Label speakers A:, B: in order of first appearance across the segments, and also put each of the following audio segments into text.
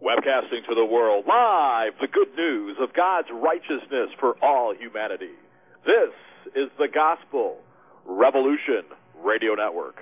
A: Webcasting to the world, live, the good news of God's righteousness for all humanity. This is the Gospel Revolution Radio Network.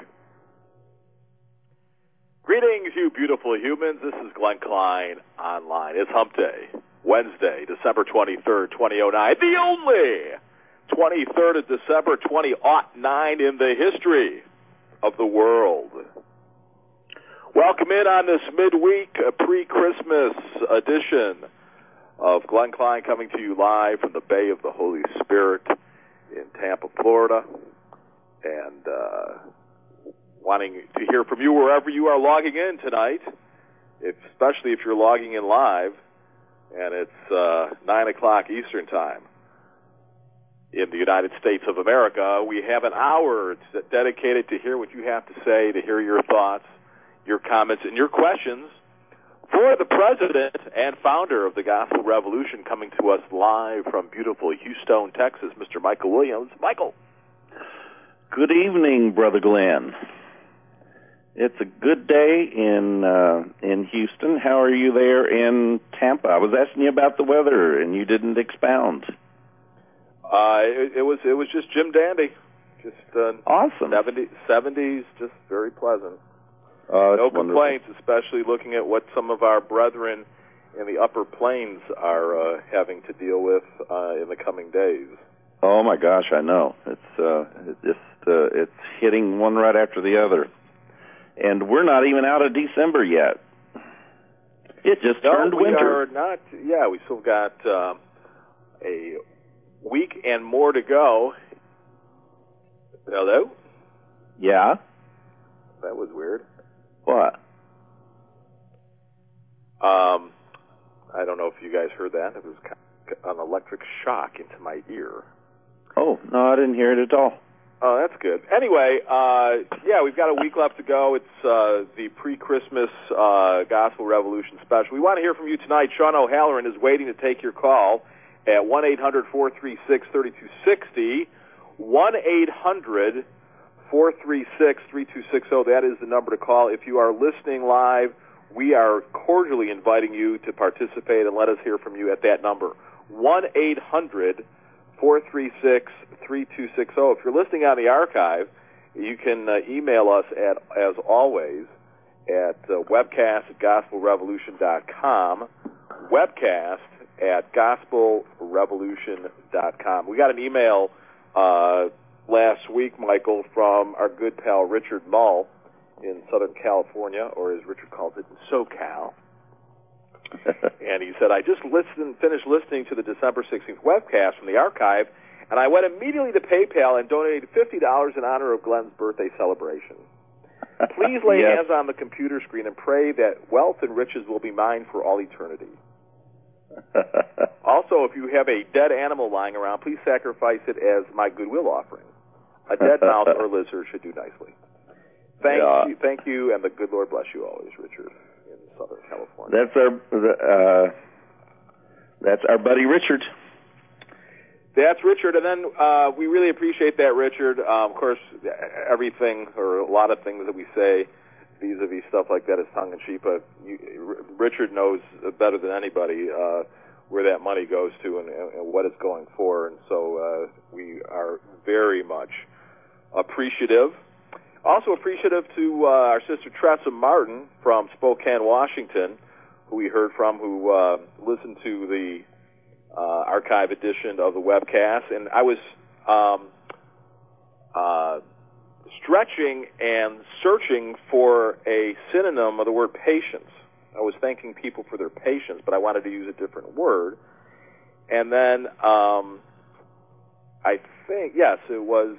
A: Greetings, you beautiful humans. This is Glenn Klein Online. It's Hump Day, Wednesday, December 23rd, 2009. The only 23rd of December, 2009 in the history of the world. Welcome in on this midweek pre-Christmas edition of Glenn Klein, coming to you live from the Bay of the Holy Spirit in Tampa, Florida, and wanting to hear from you wherever you are logging in tonight, especially if you're logging in live, and it's 9 o'clock Eastern Time in the United States of America. We have an hour dedicated to hear what you have to say, to hear your thoughts, your comments, and your questions for the president and founder of the Gospel Revolution, coming to us live from beautiful Houston, Texas, Mr. Michael Williams. Michael.
B: Good evening, Brother Glenn. It's a good day in Houston. How are you there in Tampa? I was asking you about the weather, and you didn't expound.
A: It was just Jim Dandy. Just
B: awesome.
A: 70s, just very pleasant.
B: No
A: complaints, especially looking at what some of our brethren in the upper plains are having to deal with in the coming days.
B: Oh my gosh, I know. It's hitting one right after the other, and we're not even out of December yet. It just turned winter.
A: We are not. Yeah, we still got a week and more to go. Hello?
B: Yeah.
A: That was weird.
B: What?
A: I don't know if you guys heard that. It was kind of an electric shock into my ear.
B: Oh, no, I didn't hear it at all.
A: Oh, that's good. Anyway, yeah, we've got a week left to go. It's the pre-Christmas Gospel Revolution special. We want to hear from you tonight. Sean O'Halloran is waiting to take your call at 1-800-436-3260, 1-800-436-3260. That is the number to call. If you are listening live, we are cordially inviting you to participate and let us hear from you at that number, 1-800-436-3260. If you're listening on the archive, you can email us as always at webcast@gospelrevolution.com, webcast@gospelrevolution.com. We got an email last week, Michael, from our good pal Richard Mull in Southern California, or as Richard calls it, in SoCal. And he said, I just finished listening to the December 16th webcast from the archive, and I went immediately to PayPal and donated $50 in honor of Glenn's birthday celebration. Please lay hands on the computer screen and pray that wealth and riches will be mine for all eternity. Also, if you have a dead animal lying around, please sacrifice it as my goodwill offering. A dead mouse or lizard should do nicely. Thank you, and the good Lord bless you always, Richard, in Southern California.
B: That's our buddy Richard.
A: That's Richard, and then we really appreciate that, Richard. Of course, everything or a lot of things that we say vis-a-vis stuff like that is tongue-in-cheek, but Richard knows better than anybody where that money goes to and what it's going for, and so we are very much appreciative. Also appreciative to our sister Tressa Martin from Spokane, Washington, who we heard from, who listened to the archive edition of the webcast, and I was stretching and searching for a synonym of the word patience. I was thanking people for their patience, but I wanted to use a different word. And then I think, yes, it was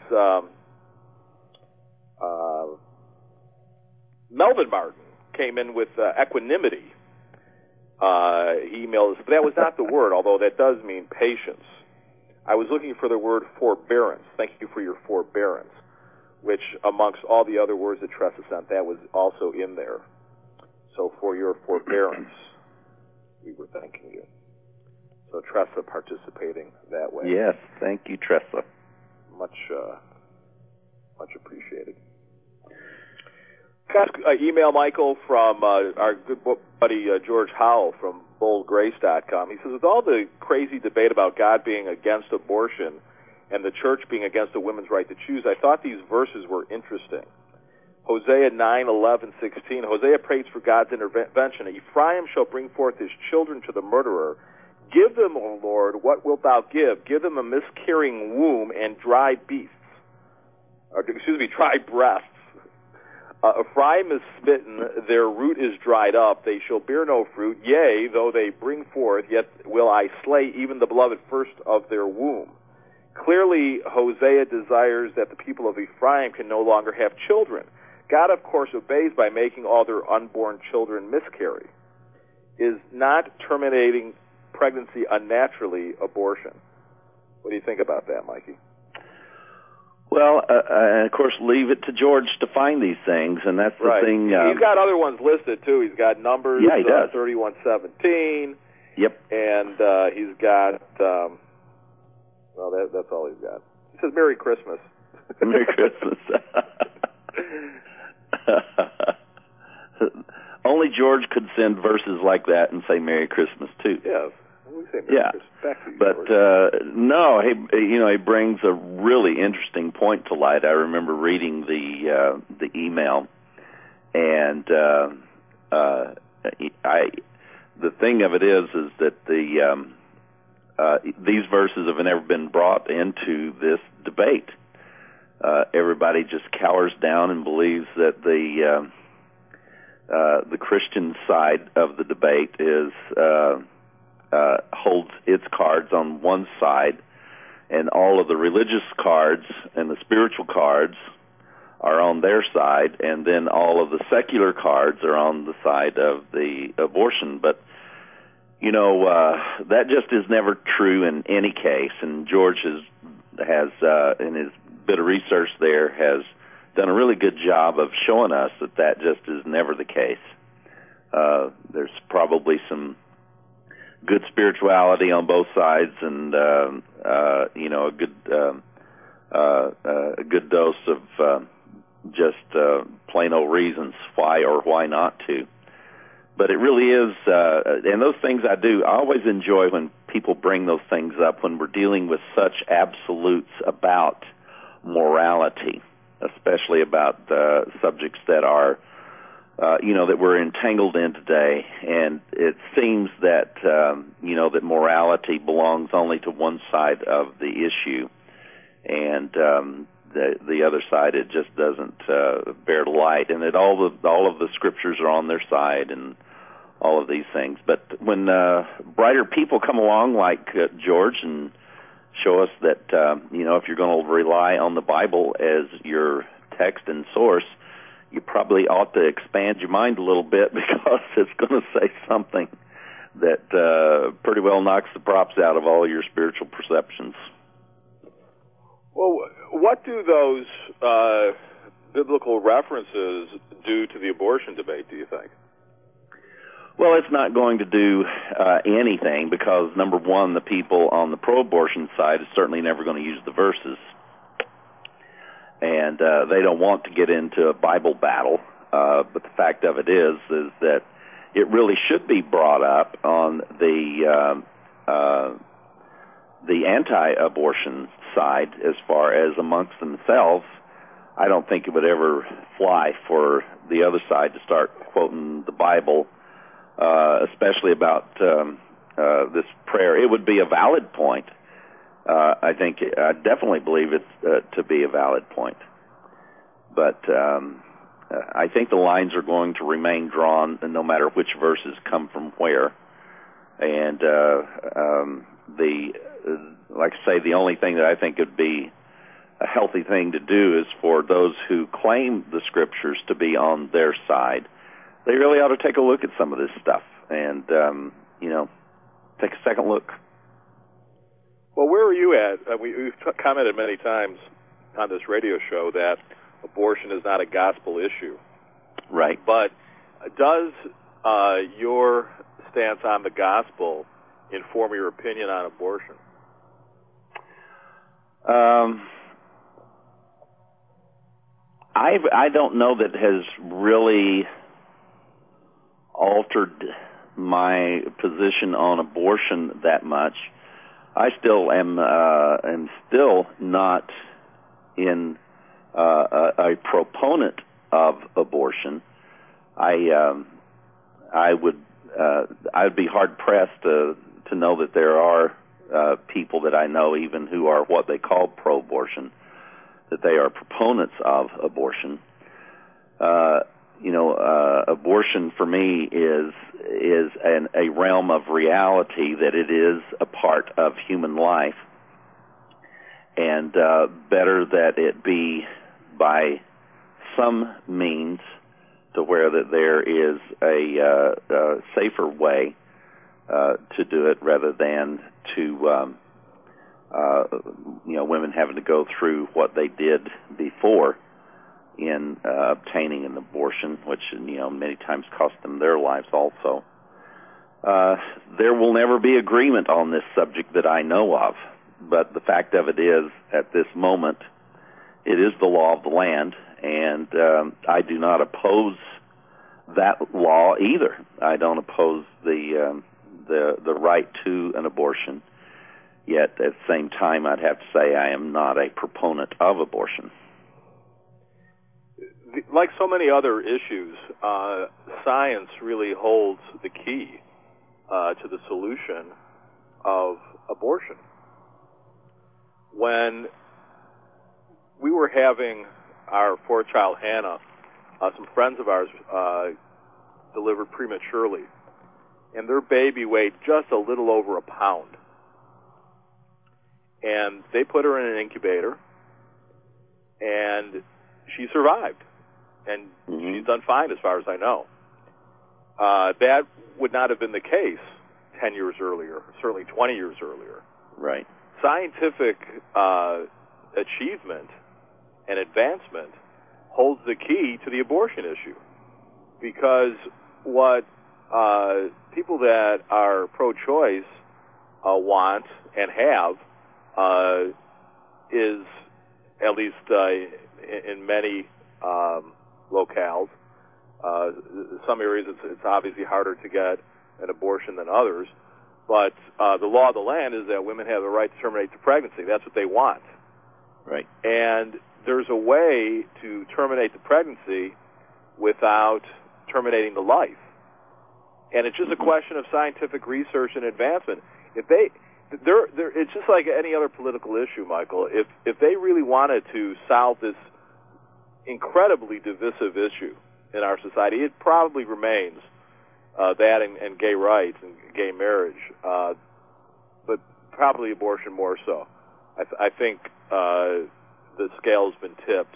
A: Melvin Martin came in with equanimity. He emailed us, but that was not the word, although that does mean patience. I was looking for the word forbearance. Thank you for your forbearance, which amongst all the other words that Tressa sent, that was also in there. So for your forbearance, we were thanking you. So Tressa participating that way.
B: Yes, thank you, Tressa.
A: Much appreciated. Got an email, Michael, from our good buddy George Howell from boldgrace.com. He says, with all the crazy debate about God being against abortion and the church being against a woman's right to choose, I thought these verses were interesting. Hosea 9:11-16. Hosea prays for God's intervention. Ephraim shall bring forth his children to the murderer. Give them, O Lord, what wilt thou give? Give them a miscarrying womb and dry dry breasts. Ephraim is smitten, their root is dried up, they shall bear no fruit. Yea, though they bring forth, yet will I slay even the beloved first of their womb. Clearly, Hosea desires that the people of Ephraim can no longer have children. God, of course, obeys by making all their unborn children miscarry. Is not terminating pregnancy unnaturally abortion? What do you think about that, Mikey?
B: Well, of course, leave it to George to find these things, and that's the thing.
A: He's got other ones listed, too. He's got Numbers 31:17.
B: Yep.
A: And he's got, that's all he's got. He says, Merry Christmas.
B: Merry Christmas. Only George could send verses like that and say Merry Christmas, too.
A: Yes. We say Merry Christmas. Back to you,
B: but no, he brings a really interesting point to light. I remember reading the email, and the thing of it is that these verses have never been brought into this debate. Everybody just cowers down and believes that the Christian side of the debate is holds its cards on one side, and all of the religious cards and the spiritual cards are on their side, and then all of the secular cards are on the side of the abortion. But that just is never true in any case, and George has in his bit of research there has done a really good job of showing us that just is never the case. There's probably some good spirituality on both sides, and a good dose of just plain old reasons why or why not to. But it really is, and those things I always enjoy when people bring those things up when we're dealing with such absolutes about morality, especially about subjects that are, that we're entangled in today. And it seems that, that morality belongs only to one side of the issue, and the other side, it just doesn't bear light. And that all of the scriptures are on their side, and all of these things. But when brighter people come along like George and show us that, if you're going to rely on the Bible as your text and source, you probably ought to expand your mind a little bit, because it's going to say something that pretty well knocks the props out of all your spiritual perceptions.
A: Well, what do those biblical references do to the abortion debate, do you think?
B: Well, it's not going to do anything, because, number one, the people on the pro-abortion side is certainly never going to use the verses. And they don't want to get into a Bible battle. But the fact of it is that it really should be brought up on the anti-abortion side as far as amongst themselves. I don't think it would ever fly for the other side to start quoting the Bible, especially about this prayer. It would be a valid point. I definitely believe it to be a valid point. But I think the lines are going to remain drawn no matter which verses come from where. And like I say, the only thing that I think would be a healthy thing to do is for those who claim the scriptures to be on their side, they really ought to take a look at some of this stuff and, take a second look.
A: Well, where are you at? We've commented many times on this radio show that abortion is not a gospel issue.
B: Right.
A: But does your stance on the gospel inform your opinion on abortion?
B: I don't know that has really altered my position on abortion that much. I still am still not in a proponent of abortion. I'd be hard pressed to know that there are people that I know even who are what they call pro-abortion, that they are proponents of abortion. Abortion for me is a realm of reality, that it is a part of human life, and better that it be by some means to where that there is a safer way to do it, rather than to women having to go through what they did before in obtaining an abortion, which many times cost them their lives also. There will never be agreement on this subject that I know of, but the fact of it is, at this moment, it is the law of the land, and I do not oppose that law either. I don't oppose the right to an abortion, yet at the same time I'd have to say I am not a proponent of abortion.
A: Like so many other issues, science really holds the key to the solution of abortion. When we were having our fourth child, Hannah, some friends of ours delivered prematurely, and their baby weighed just a little over a pound. And they put her in an incubator, and she survived. And she's done fine as far as I know. That would not have been the case 10 years earlier, certainly 20 years earlier.
B: Right.
A: Scientific achievement and advancement holds the key to the abortion issue, because what people that are pro-choice want and have is, at least in many locales, some areas it's obviously harder to get an abortion than others, but the law of the land is that women have the right to terminate the pregnancy. That's what they want.
B: Right.
A: And there's a way to terminate the pregnancy without terminating the life. And it's just a question of scientific research and advancement. It's just like any other political issue, Michael. If they really wanted to solve this incredibly divisive issue in our society, it probably remains that and gay rights and gay marriage, but probably abortion more so. I think the scale's been tipped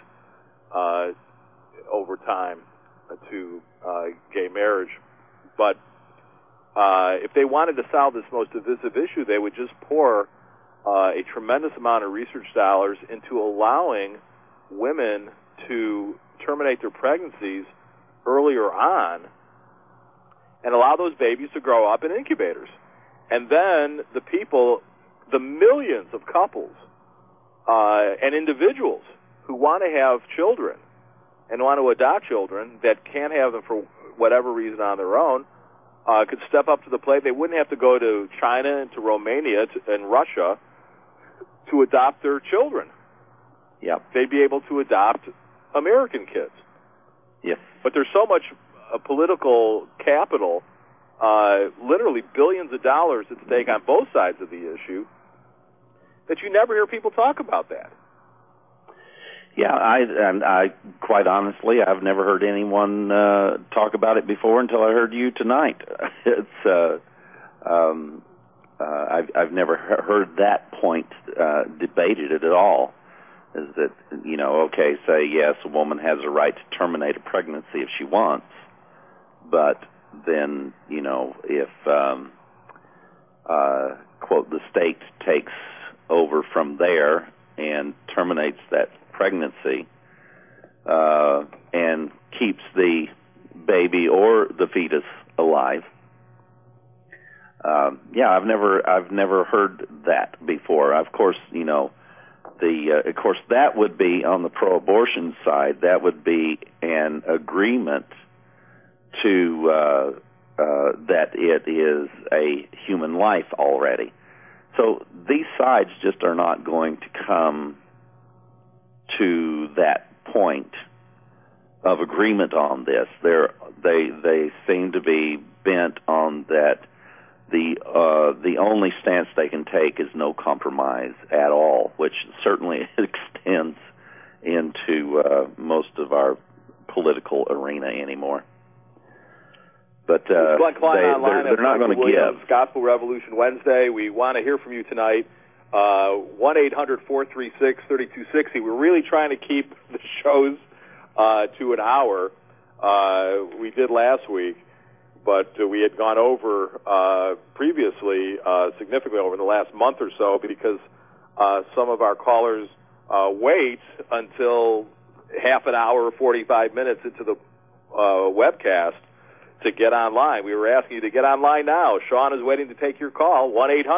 A: over time to gay marriage. But if they wanted to solve this most divisive issue, they would just pour a tremendous amount of research dollars into allowing women to terminate their pregnancies earlier on and allow those babies to grow up in incubators. And then the people, the millions of couples and individuals who want to have children and want to adopt children that can't have them for whatever reason on their own, could step up to the plate. They wouldn't have to go to China and to Romania and Russia to adopt their children.
B: Yeah,
A: they'd be able to adopt American kids.
B: Yes.
A: But there's so much political capital, literally billions of dollars at stake on both sides of the issue, that you never hear people talk about that.
B: Yeah, I quite honestly, I've never heard anyone talk about it before until I heard you tonight. It's I've never heard that point debated at all. Is that, okay, say yes, a woman has a right to terminate a pregnancy if she wants, but then if quote the state takes over from there and terminates that pregnancy and keeps the baby or the fetus alive. I've never heard that before. Of course, of course, that would be on the pro-abortion side. That would be an agreement to that it is a human life already. So these sides just are not going to come to that point of agreement on this. They seem to be bent on that. The only stance they can take is no compromise at all, which certainly extends into most of our political arena anymore. But
A: Glenn Klein online
B: they're not going to give.
A: Gospel Revolution Wednesday. We want to hear from you tonight. 1-800-436-3260. We're really trying to keep the shows to an hour. We did last week, but we had gone over previously, significantly over the last month or so, because some of our callers wait until half an hour or 45 minutes into the webcast to get online. We were asking you to get online now. Sean is waiting to take your call.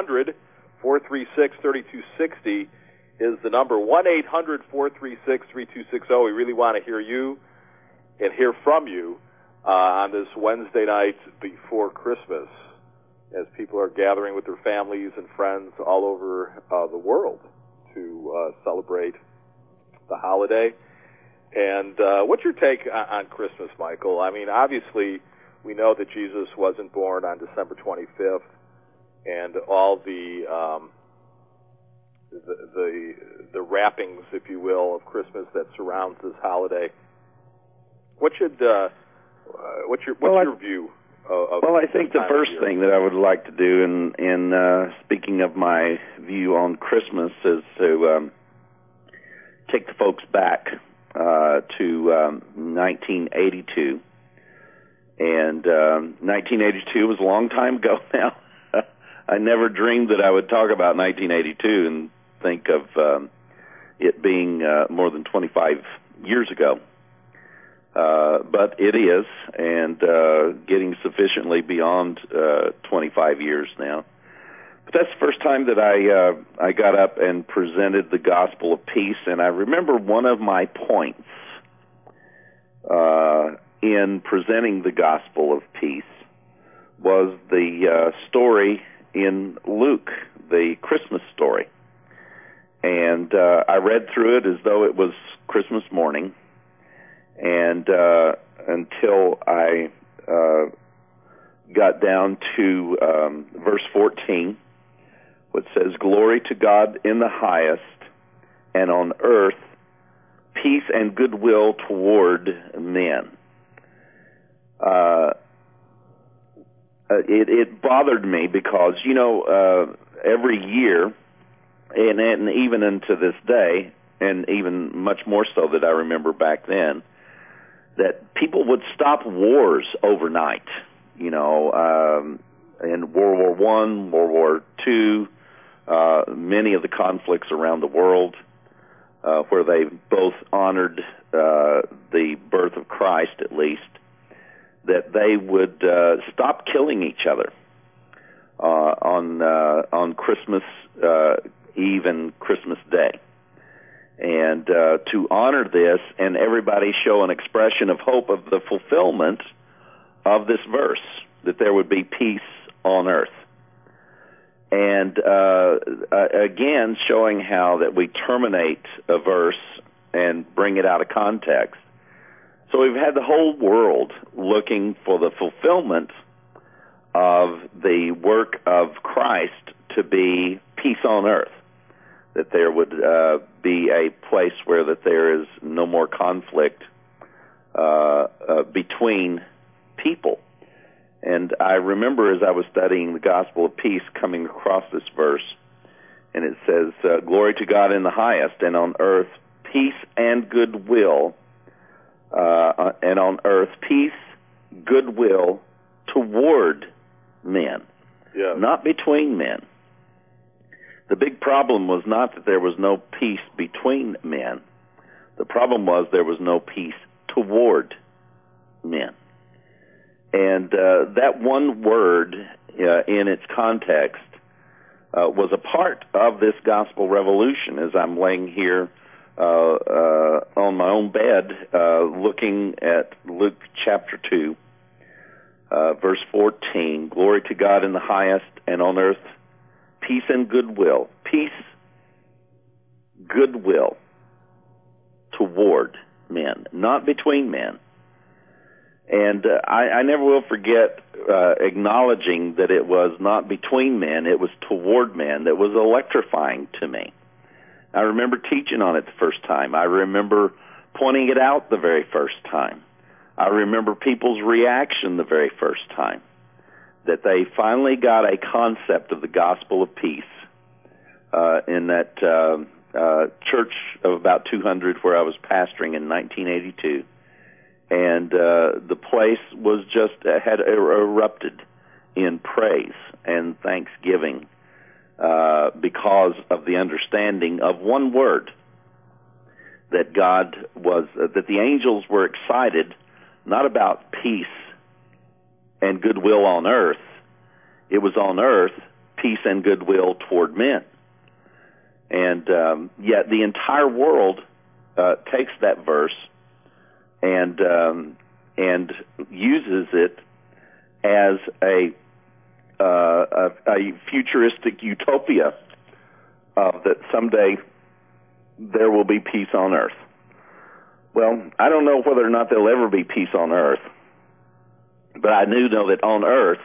A: 1-800-436-3260 is the number. 1-800-436-3260. We really want to hear you and hear from you on this Wednesday night before Christmas, as people are gathering with their families and friends all over the world to celebrate the holiday. And what's your take on Christmas, Michael? I mean, obviously, we know that Jesus wasn't born on December 25th, and all the wrappings, if you will, of Christmas that surrounds this holiday. What's your view of? Well,
B: I think the first thing that I would like to do, in speaking of my view on Christmas, is to take the folks back to 1982. And 1982 was a long time ago now. I never dreamed that I would talk about 1982 and think of it being more than 25 years ago. But it is, and getting sufficiently beyond 25 years now. But that's the first time that I got up and presented the gospel of peace, and I remember one of my points in presenting the gospel of peace was the story in Luke, the Christmas story. And I read through it as though it was Christmas morning, and until I got down to verse 14, which says, "Glory to God in the highest, and on earth peace and goodwill toward men." It bothered me because, every year, and even into this day, and even much more so that I remember back then, that people would stop wars overnight. In World War I, World War II, many of the conflicts around the world, where they both honored the birth of Christ, at least, that they would stop killing each other on Christmas Eve and Christmas Day. And to honor this, and everybody show an expression of hope of the fulfillment of this verse, that there would be peace on earth. And again, showing how that we terminate a verse and bring it out of context. So we've had the whole world looking for the fulfillment of the work of Christ to be peace on earth, that there would be a place where that there is no more conflict between people. And I remember as I was studying the gospel of peace coming across this verse, and it says, "Glory to God in the highest, and on earth peace and goodwill, and on earth peace, goodwill toward men."
A: Yeah.
B: Not between men. The big problem was not that there was no peace between men. The problem was there was no peace toward men. And that one word in its context was a part of this gospel revolution. As I'm laying here on my own bed, looking at Luke chapter 2, verse 14, glory to God in the highest, and on earth peace and goodwill. Peace, goodwill toward men, not between men. And I never will forget acknowledging that it was not between men, it was toward men. That was electrifying to me. I remember teaching on it the first time. I remember pointing it out the very first time. I remember people's reaction the very first time, that they finally got a concept of the gospel of peace in that church of about 200 where I was pastoring in 1982. And the place was just had erupted in praise and thanksgiving because of the understanding of one word, that God was, that the angels were excited not about peace and goodwill on earth. It was on earth, peace and goodwill toward men. And yet the entire world takes that verse and uses it as a futuristic utopia that someday there will be peace on earth. Well, I don't know whether or not there'll ever be peace on earth, but I do know that on earth,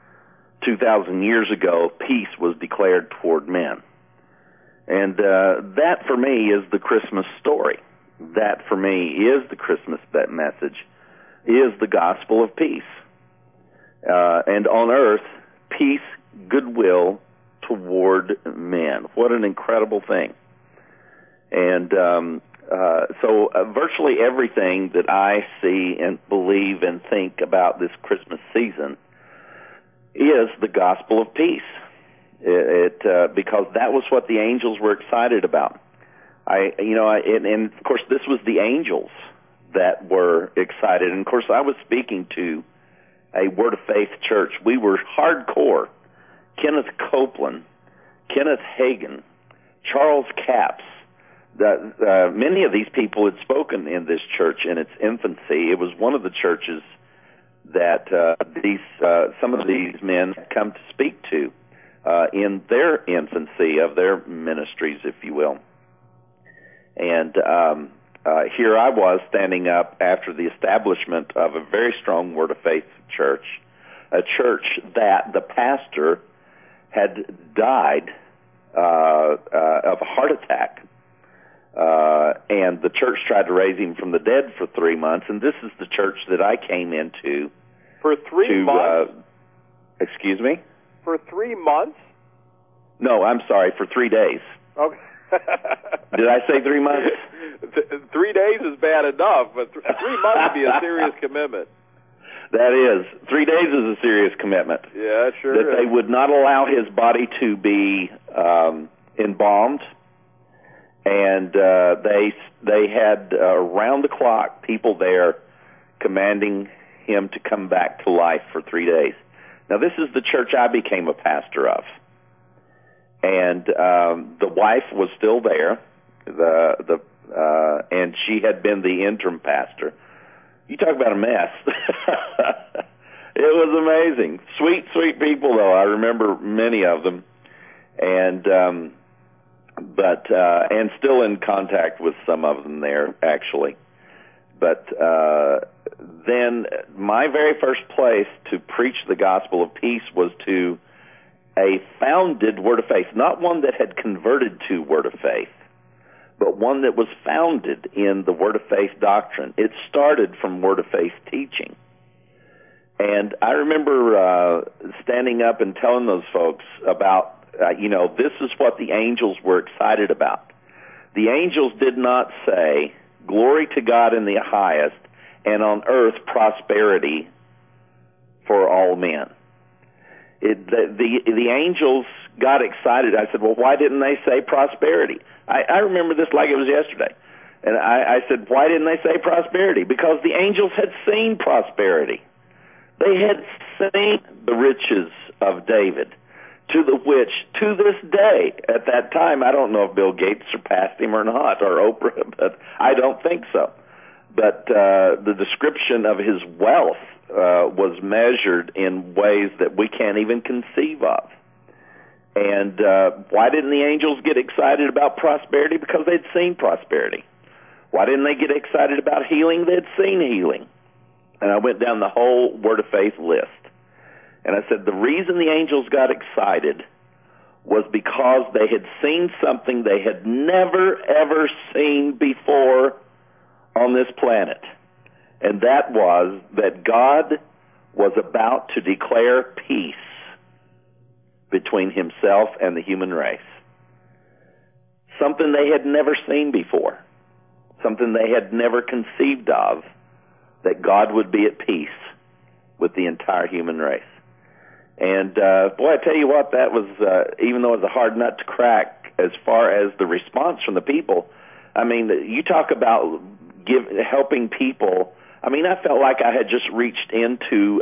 B: 2,000 years ago, peace was declared toward men. And that, for me, is the Christmas story. That, for me, is the Christmas message, is the gospel of peace. And on earth, peace, goodwill toward men. What an incredible thing. And so virtually everything that I see and believe and think about this Christmas season is the gospel of peace. Because that was what the angels were excited about. And of course, this was the angels that were excited. And of course, I was speaking to a Word of Faith church. We were hardcore. Kenneth Copeland, Kenneth Hagin, Charles Capps. Many of these people had spoken in this church in its infancy. It was one of the churches that some of these men had come to speak to in their infancy of their ministries, if you will. And here I was standing up after the establishment of a very strong Word of Faith church, a church that the pastor had died of a heart attack. And the church tried to raise him from the dead for 3 months, and this is the church that I came into.
A: For 3 months?
B: Excuse me?
A: For 3 months?
B: No, I'm sorry, for 3 days.
A: Okay.
B: Did I say 3 months?
A: 3 days is bad enough, but 3 months would be a serious commitment.
B: That is. 3 days is a serious commitment.
A: Yeah, sure
B: that
A: is.
B: They would not allow his body to be embalmed, and they had around the clock people there commanding him to come back to life for 3 days. Now, this is the church I became a pastor of. And the wife was still there, and she had been the interim pastor. You talk about a mess. It was amazing. Sweet, sweet people, though. I remember many of them, and still in contact with some of them there, actually. But then my very first place to preach the gospel of peace was to a founded Word of Faith, not one that had converted to Word of Faith, but one that was founded in the Word of Faith doctrine. It started from Word of Faith teaching. And I remember standing up and telling those folks about, this is what the angels were excited about. The angels did not say, glory to God in the highest, and on earth prosperity for all men. The angels got excited. I said, well, why didn't they say prosperity? I remember this like it was yesterday. And I said, why didn't they say prosperity? Because the angels had seen prosperity. They had seen the riches of David. to the which, to this day, at that time, I don't know if Bill Gates surpassed him or not, or Oprah, but I don't think so. But the description of his wealth was measured in ways that we can't even conceive of. And why didn't the angels get excited about prosperity? Because they'd seen prosperity. Why didn't they get excited about healing? They'd seen healing. And I went down the whole Word of Faith list. And I said the reason the angels got excited was because they had seen something they had never, ever seen before on this planet. And that was that God was about to declare peace between himself and the human race. Something they had never seen before. Something they had never conceived of, that God would be at peace with the entire human race. And boy, I tell you what, that was, even though it was a hard nut to crack as far as the response from the people, I mean, you talk about helping people. I mean, I felt like I had just reached into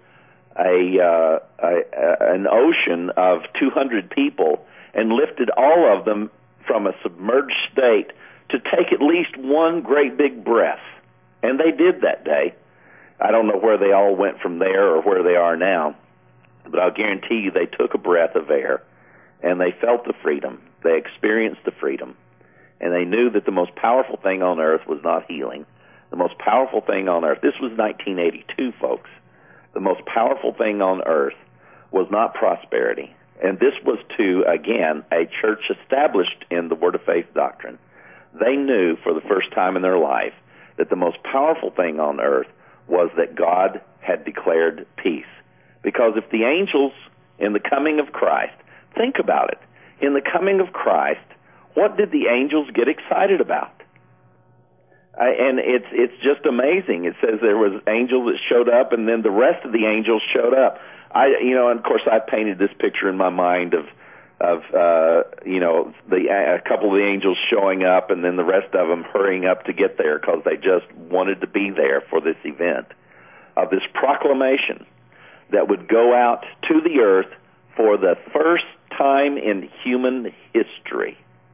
B: an ocean of 200 people and lifted all of them from a submerged state to take at least one great big breath. And they did that day. I don't know where they all went from there or where they are now, but I'll guarantee you they took a breath of air and they felt the freedom. They experienced the freedom. And they knew that the most powerful thing on earth was not healing. The most powerful thing on earth, this was 1982, folks. The most powerful thing on earth was not prosperity. And this was to, again, a church established in the Word of Faith doctrine. They knew for the first time in their life that the most powerful thing on earth was that God had declared peace. Because if the angels, in the coming of Christ, think about it, in the coming of Christ, what did the angels get excited about? And it's just amazing. It says there was angels that showed up, and then the rest of the angels showed up. And of course, I painted this picture in my mind of a couple of the angels showing up, and then the rest of them hurrying up to get there because they just wanted to be there for this event of this proclamation that would go out to the earth for the first time in human history.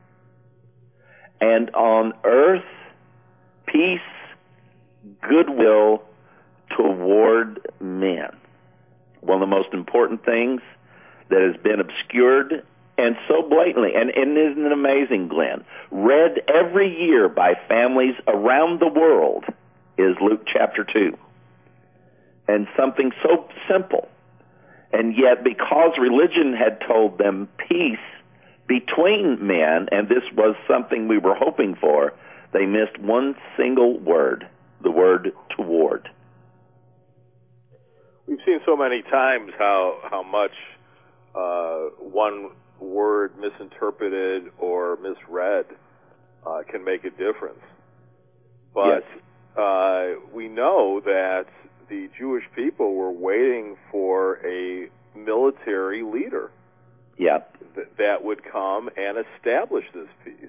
B: And on earth, peace, goodwill toward men. One of the most important things that has been obscured and so blatantly, and isn't it amazing, Glenn, read every year by families around the world is Luke chapter 2. And something so simple. And yet, because religion had told them peace between men, and this was something we were hoping for, they missed one single word, the word toward.
A: We've seen so many times how much one word misinterpreted or misread can make a difference. But yes. We know that the Jewish people were waiting for a military leader that would come and establish this peace.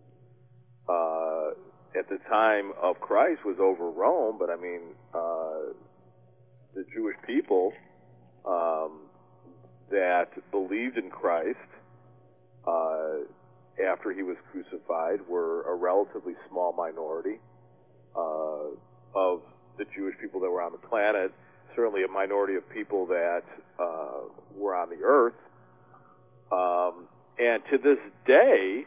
A: At the time of Christ was over Rome, but I mean, the Jewish people that believed in Christ after he was crucified were a relatively small minority of the Jewish people that were on the planet, certainly a minority of people that were on the earth. And to this day,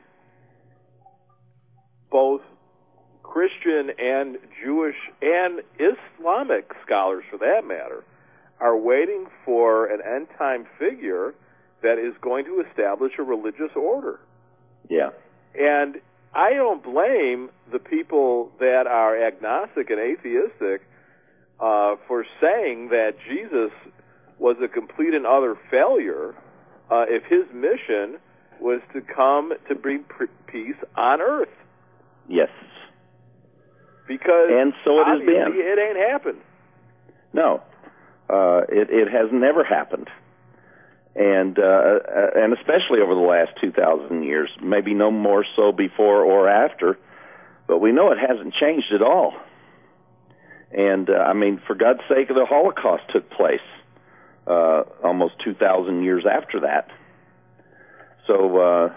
A: both Christian and Jewish and Islamic scholars, for that matter, are waiting for an end-time figure that is going to establish a religious order.
B: Yeah.
A: And I don't blame the people that are agnostic and atheistic for saying that Jesus was a complete and utter failure if his mission was to come to bring peace on earth.
B: Yes.
A: Because
B: and so it has been.
A: It ain't happened.
B: No, it has never happened, and especially over the last 2,000 years, maybe no more so before or after, but we know it hasn't changed at all. And I mean, for God's sake, the Holocaust took place almost 2,000 years after that. So,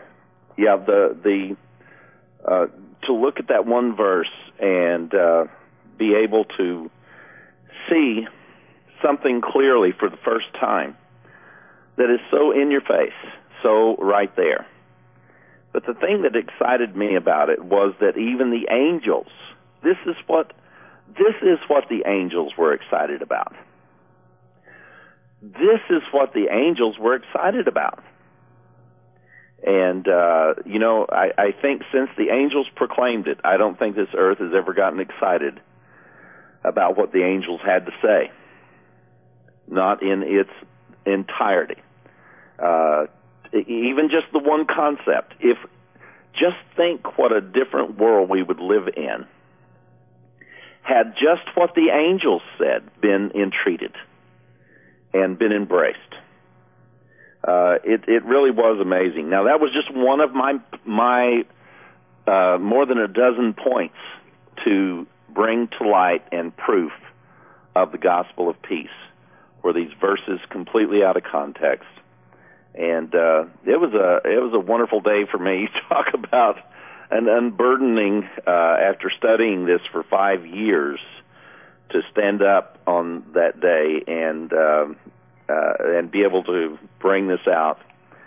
B: to look at that one verse and be able to see something clearly for the first time that is so in your face, so right there. But the thing that excited me about it was that even the angels, this is what the angels were excited about. This is what the angels were excited about. And, I think since the angels proclaimed it, I don't think this earth has ever gotten excited about what the angels had to say. Not in its entirety. Even just the one concept. Just think what a different world we would live in had just what the angels said been entreated and been embraced. It really was amazing. Now, that was just one of my more than a dozen points to bring to light and proof of the gospel of peace, were these verses completely out of context. And it was a wonderful day for me. Talk about an unburdening after studying this for 5 years, to stand up on that day and be able to bring this out,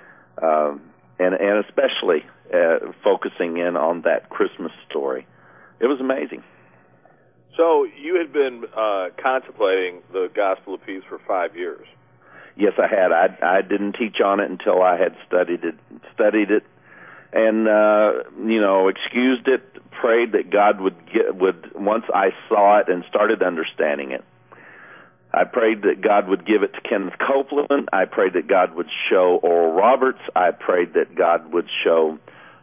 B: and especially focusing in on that Christmas story. It was amazing.
A: So you had been contemplating the gospel of peace for 5 years.
B: Yes, I had. I didn't teach on it until I had studied it, and excused it. Prayed that God would once I saw it and started understanding it. I prayed that God would give it to Kenneth Copeland. I prayed that God would show Oral Roberts. I prayed that God would show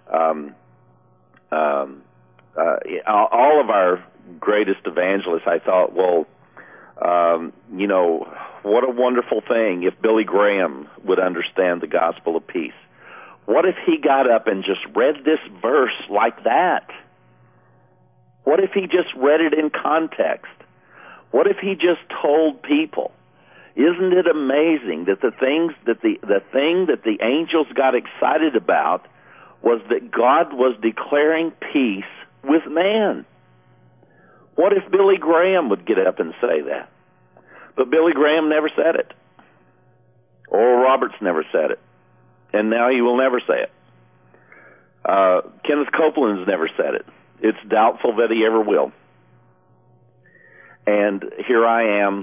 B: all of our greatest evangelists. I thought, what a wonderful thing if Billy Graham would understand the gospel of peace. What if he got up and just read this verse like that? What if he just read it in context? What if he just told people? Isn't it amazing that the thing that the angels got excited about was that God was declaring peace with man? What if Billy Graham would get up and say that? But Billy Graham never said it. Oral Roberts never said it. And now he will never say it. Kenneth Copeland's never said it. It's doubtful that he ever will. And here I am,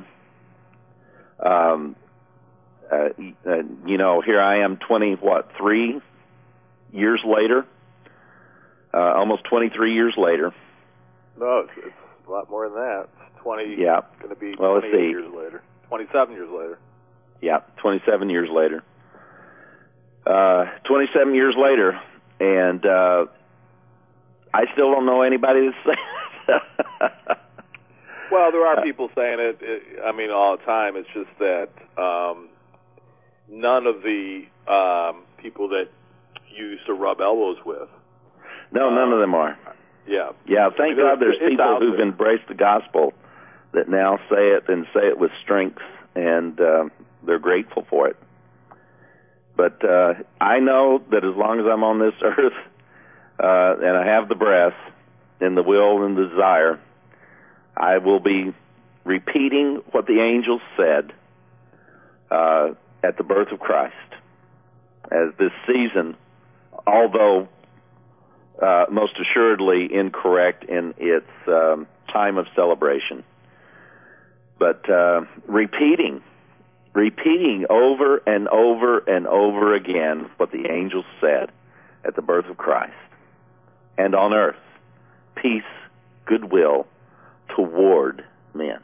B: here I am 3 years later, almost 23 years later.
A: No, it's a lot more than that. It's 20,
B: yeah.
A: Going to be
B: well,
A: 28 years later. 27 years later.
B: Yeah, 27 years later. 27 years later, and I still don't know anybody that's saying it.
A: Well, there are people saying it, all the time. It's just that none of the people that you used to rub elbows with.
B: No, none of them are.
A: Yeah.
B: Yeah, thank God there's people who've embraced the gospel that now say it and say it with strength, and they're grateful for it. But I know that as long as I'm on this earth and I have the breath and the will and the desire, I will be repeating what the angels said at the birth of Christ, as this season, although most assuredly incorrect in its time of celebration, but repeating over and over and over again what the angels said at the birth of Christ. And on earth, peace, goodwill toward men.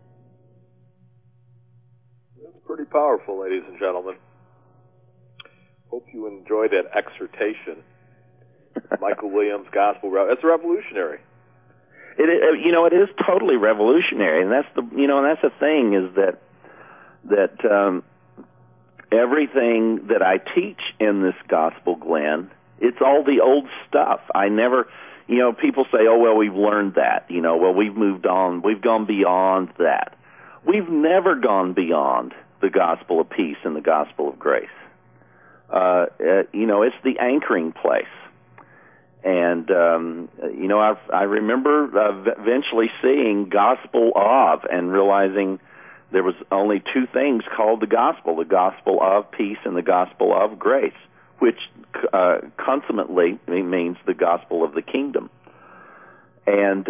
A: That's pretty powerful, ladies and gentlemen. Hope you enjoyed that exhortation. Michael Williams, Gospel. That's revolutionary.
B: It is totally revolutionary, and that's the thing is that everything that I teach in this gospel, Glenn, it's all the old stuff. I never, people say, oh, well, we've learned that. We've moved on. We've gone beyond that. We've never gone beyond the gospel of peace and the gospel of grace. It's the anchoring place. And, I remember eventually seeing gospel of and realizing there was only two things called the gospel of peace and the gospel of grace, which consummately means the gospel of the kingdom. And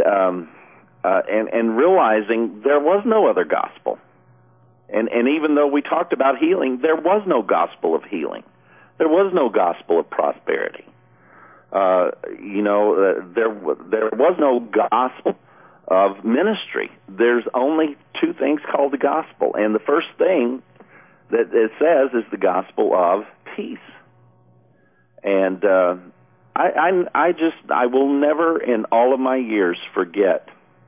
B: realizing there was no other gospel. And even though we talked about healing, there was no gospel of healing. There was no gospel of prosperity. There was no gospel of ministry. There's only two things called the gospel. And the first thing that it says is the gospel of peace. And I will never in all of my years forget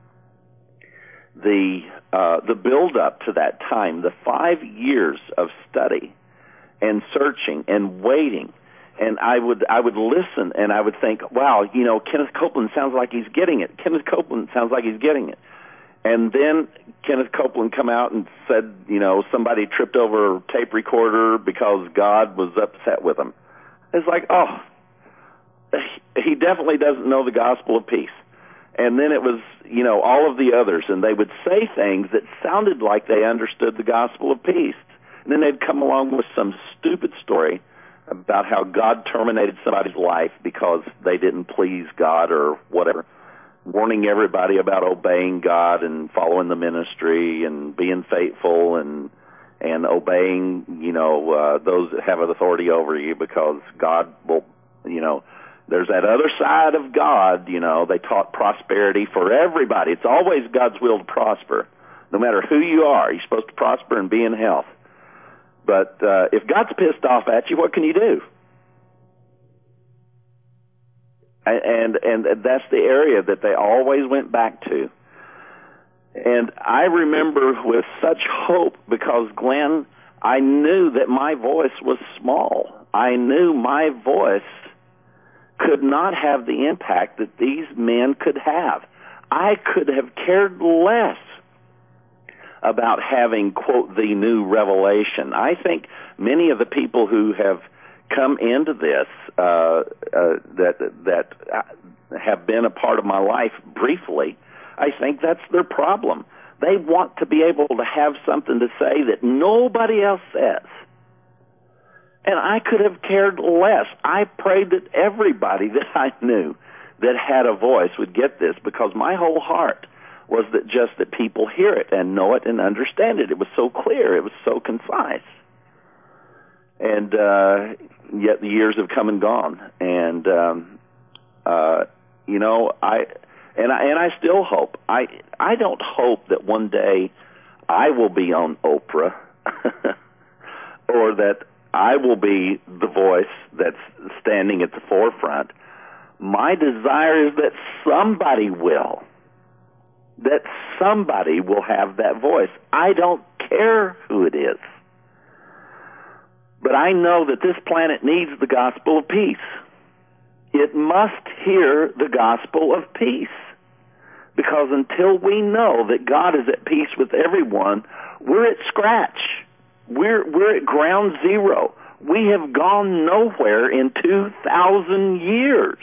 B: the build up to that time, the 5 years of study and searching and waiting. And I would listen and I would think, wow, Kenneth Copeland sounds like he's getting it. Kenneth Copeland sounds like he's getting it. And then Kenneth Copeland come out and said, somebody tripped over a tape recorder because God was upset with him. It's like, oh, he definitely doesn't know the gospel of peace. And then it was, all of the others, and they would say things that sounded like they understood the gospel of peace. And then they'd come along with some stupid story about how God terminated somebody's life because they didn't please God or whatever, warning everybody about obeying God and following the ministry and being faithful and obeying, those that have authority over you because God will, there's that other side of God, they taught prosperity for everybody. It's always God's will to prosper. No matter who you are, you're supposed to prosper and be in health. But if God's pissed off at you, what can you do? And that's the area that they always went back to. And I remember with such hope because, Glenn, I knew that my voice was small. I knew my voice could not have the impact that these men could have. I could have cared less about having, quote, the new revelation. I think many of the people who have come into this that have been a part of my life briefly, I think that's their problem. They want to be able to have something to say that nobody else says. And I could have cared less. I prayed that everybody that I knew that had a voice would get this because my whole heart was that people hear it and know it and understand it. It was so clear. It was so concise. And yet the years have come and gone. And, I still hope. I don't hope that one day I will be on Oprah or that I will be the voice that's standing at the forefront. My desire is that somebody will. That somebody will have that voice. I don't care who it is. But I know that this planet needs the gospel of peace. It must hear the gospel of peace. Because until we know that God is at peace with everyone, we're at scratch. We're at ground zero. We have gone nowhere in 2,000 years.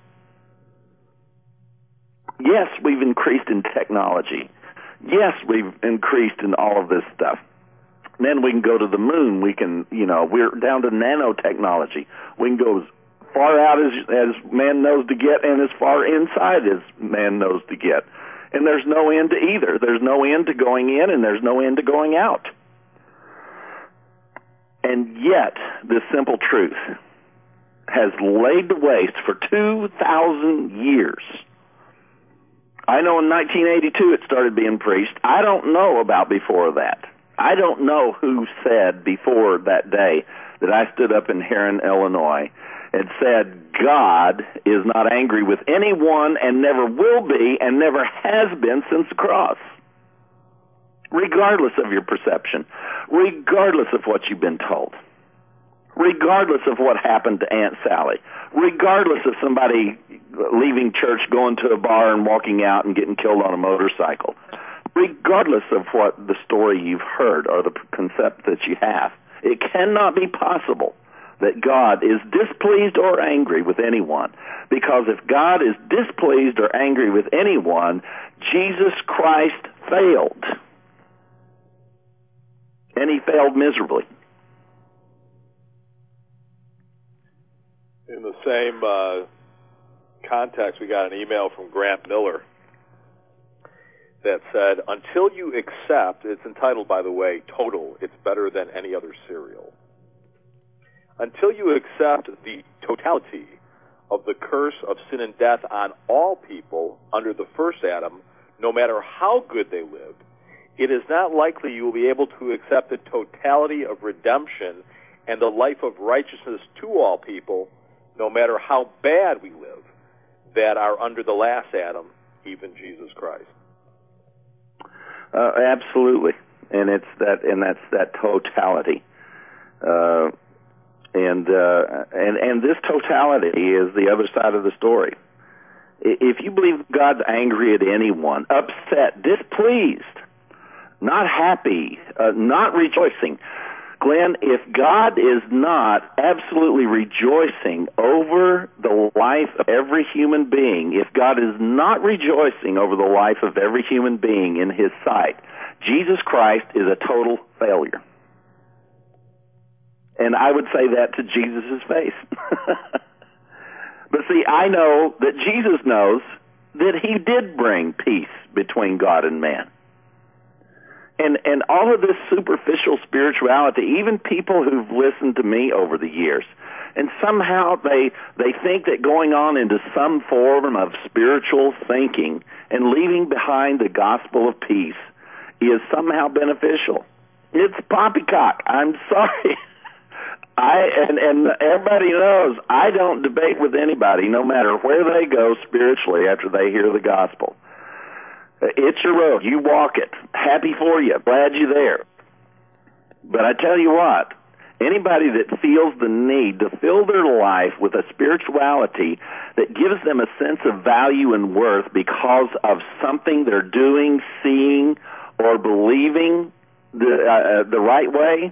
B: Yes, we've increased in technology. Yes, we've increased in all of this stuff. Then we can go to the moon. We can, we're down to nanotechnology. We can go as far out as man knows to get and as far inside as man knows to get. And there's no end to either. There's no end to going in and there's no end to going out. And yet, this simple truth has laid to waste for 2,000 years. I know in 1982 it started being preached. I don't know about before that. I don't know who said before that day that I stood up in Heron, Illinois, and said, God is not angry with anyone and never will be and never has been since the cross. Regardless of your perception, regardless of what you've been told, regardless of what happened to Aunt Sally, regardless of somebody leaving church, going to a bar and walking out and getting killed on a motorcycle, regardless of what the story you've heard or the concept that you have. It cannot be possible that God is displeased or angry with anyone, because if God is displeased or angry with anyone, Jesus Christ failed. And he failed miserably.
A: In the same context, we got an email from Grant Miller that said, until you accept, it's entitled, by the way, Total, it's better than any other cereal. Until you accept the totality of the curse of sin and death on all people under the first Adam, no matter how good they lived, it is not likely you will be able to accept the totality of redemption and the life of righteousness to all people, no matter how bad we live, that are under the last Adam, even Jesus Christ.
B: Absolutely, and that's that totality, and this totality is the other side of the story. If you believe God's angry at anyone, upset, displeased, not happy, not rejoicing, Glenn, if God is not absolutely rejoicing over the life of every human being, if God is not rejoicing over the life of every human being in his sight, Jesus Christ is a total failure. And I would say that to Jesus' face. But see, I know that Jesus knows that he did bring peace between God and man. And all of this superficial spirituality, even people who've listened to me over the years, and somehow they think that going on into some form of spiritual thinking and leaving behind the gospel of peace is somehow beneficial. It's poppycock. I'm sorry. And everybody knows I don't debate with anybody, no matter where they go spiritually after they hear the gospel. It's your road. You walk it. Happy for you. Glad you're there. But I tell you what, anybody that feels the need to fill their life with a spirituality that gives them a sense of value and worth because of something they're doing, seeing, or believing the right way,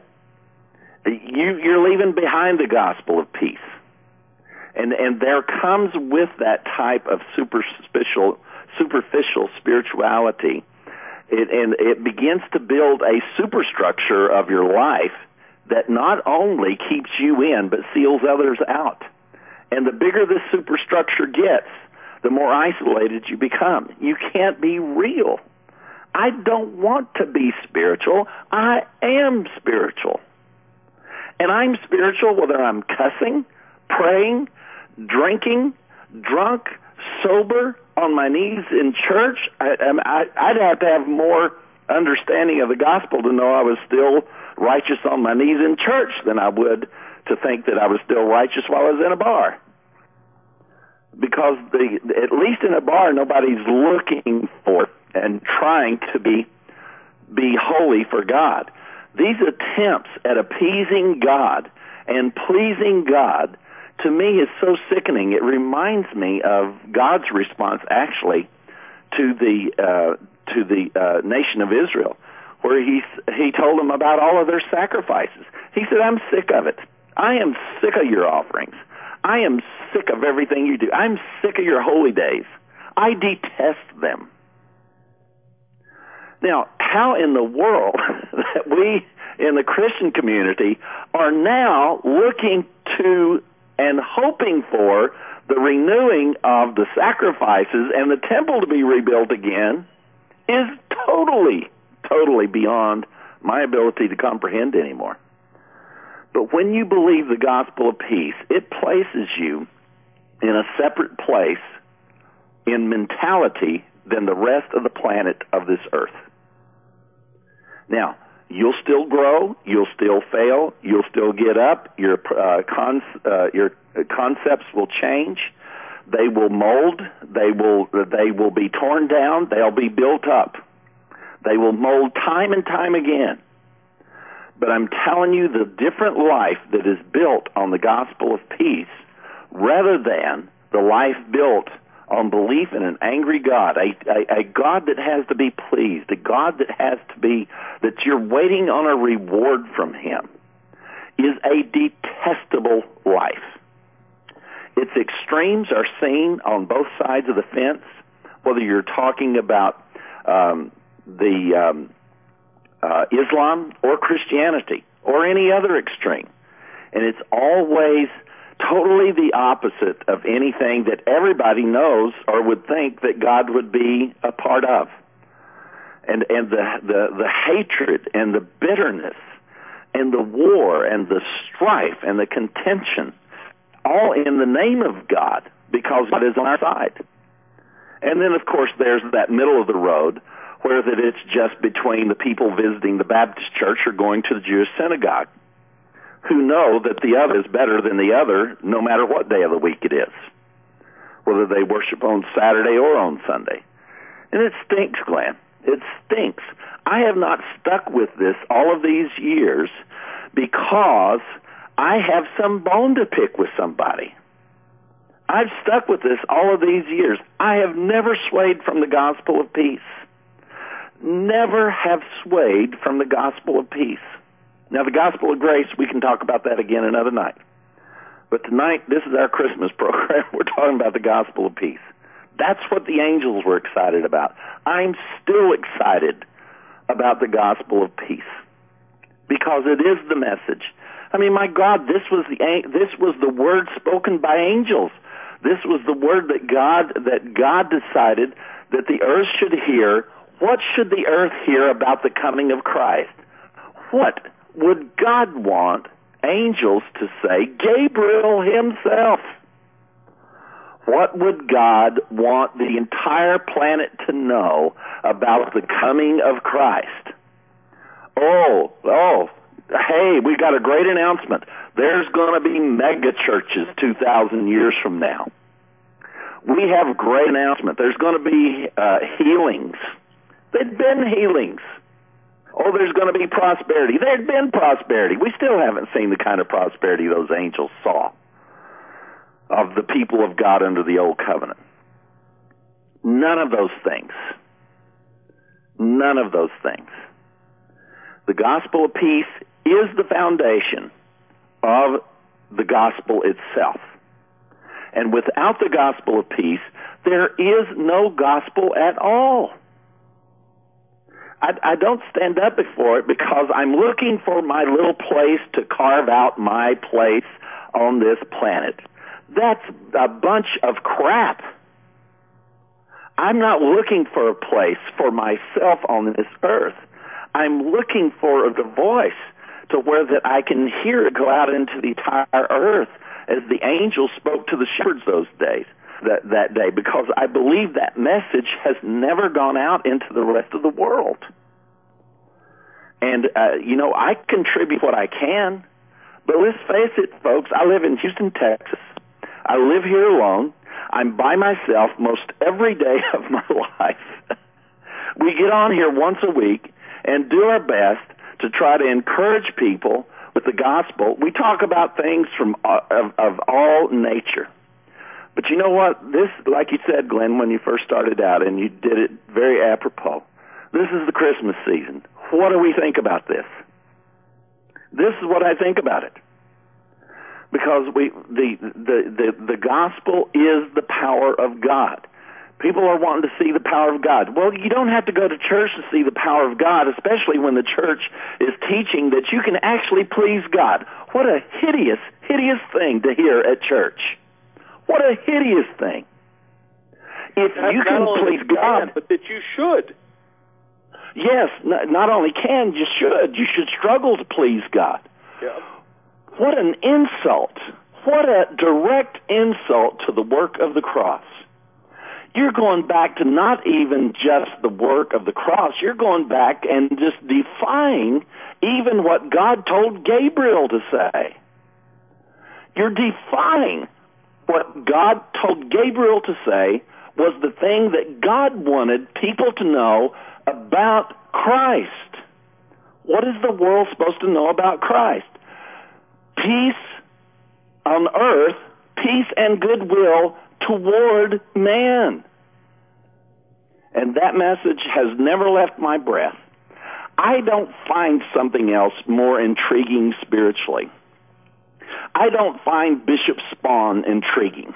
B: you're leaving behind the gospel of peace. And there comes with that type of superficial spirituality, it begins to build a superstructure of your life that not only keeps you in, but seals others out. And the bigger this superstructure gets, the more isolated you become. You can't be real. I don't want to be spiritual. I am spiritual. And I'm spiritual whether I'm cussing, praying, drinking, drunk, sober, on my knees in church. I'd have to have more understanding of the gospel to know I was still righteous on my knees in church than I would to think that I was still righteous while I was in a bar. Because at least in a bar, nobody's looking for and trying to be holy for God. These attempts at appeasing God and pleasing God, to me, is so sickening. It reminds me of God's response, actually, to the nation of Israel, where he told them about all of their sacrifices. He said, "I'm sick of it. I am sick of your offerings. I am sick of everything you do. I'm sick of your holy days. I detest them." Now, how in the world that we in the Christian community are now looking to and hoping for the renewing of the sacrifices and the temple to be rebuilt again is totally beyond my ability to comprehend anymore. But when you believe the gospel of peace, it places you in a separate place in mentality than the rest of the planet of this earth. Now, you'll still grow, you'll still fail, you'll still get up, your concepts will change, they will mold, they will be torn down, they'll be built up. They will mold time and time again. But I'm telling you, the different life that is built on the gospel of peace, rather than the life built on belief in an angry God, a God that has to be pleased, a God that has to be, that you're waiting on a reward from him, is a detestable life. Its extremes are seen on both sides of the fence, whether you're talking about Islam or Christianity or any other extreme. And it's always totally the opposite of anything that everybody knows or would think that God would be a part of. And the hatred and the bitterness and the war and the strife and the contention, all in the name of God, because God is on our side. And then, of course, there's that middle of the road where that it's just between the people visiting the Baptist church or going to the Jewish synagogue, who know that the other is better than the other no matter what day of the week it is, whether they worship on Saturday or on Sunday. And it stinks, Glenn. It stinks. I have not stuck with this all of these years because I have some bone to pick with somebody. I've stuck with this all of these years. I have never swayed from the gospel of peace. Never have swayed from the gospel of peace. Now, the gospel of grace, we can talk about that again another night. But tonight, this is our Christmas program. We're talking about the gospel of peace. That's what the angels were excited about. I'm still excited about the gospel of peace because it is the message. I mean, my God, this was the word spoken by angels. This was the word that God decided that the earth should hear. What should the earth hear about the coming of Christ? What would God want angels to say? Gabriel himself. What would God want the entire planet to know about the coming of Christ? Hey, we got a great announcement. There's going to be mega churches 2,000 years from now. We have a great announcement. There's going to be healings. There'd been healings. There's going to be prosperity. There'd been prosperity. We still haven't seen the kind of prosperity those angels saw of the people of God under the old covenant. None of those things. None of those things. The gospel of peace is the foundation of the gospel itself. And without the gospel of peace, there is no gospel at all. I don't stand up before it because I'm looking for my little place to carve out my place on this planet. That's a bunch of crap. I'm not looking for a place for myself on this earth. I'm looking for the voice to where that I can hear it go out into the entire earth as the angels spoke to the shepherds those days, that day, because I believe that message has never gone out into the rest of the world. And, I contribute what I can, but let's face it, folks, I live in Houston, Texas. I live here alone. I'm by myself most every day of my life. We get on here once a week and do our best to try to encourage people with the gospel. We talk about things of all nature. But you know what? This, like you said, Glenn, when you first started out, and you did it very apropos, this is the Christmas season. What do we think about this? This is what I think about it. Because the gospel is the power of God. People are wanting to see the power of God. Well, you don't have to go to church to see the power of God, especially when the church is teaching that you can actually please God. What a hideous, hideous thing to hear at church. What a hideous thing. If you can please God,
A: but that you should.
B: Yes, not only can, you should. You should struggle to please God.
A: Yeah.
B: What an insult. What a direct insult to the work of the cross. You're going back to not even just the work of the cross. You're going back and just defying even what God told Gabriel to say. You're defying what God told Gabriel to say was the thing that God wanted people to know about Christ. What is the world supposed to know about Christ? Peace on earth, peace and goodwill toward man. And that message has never left my breath. I don't find something else more intriguing spiritually. I don't find Bishop Spahn intriguing.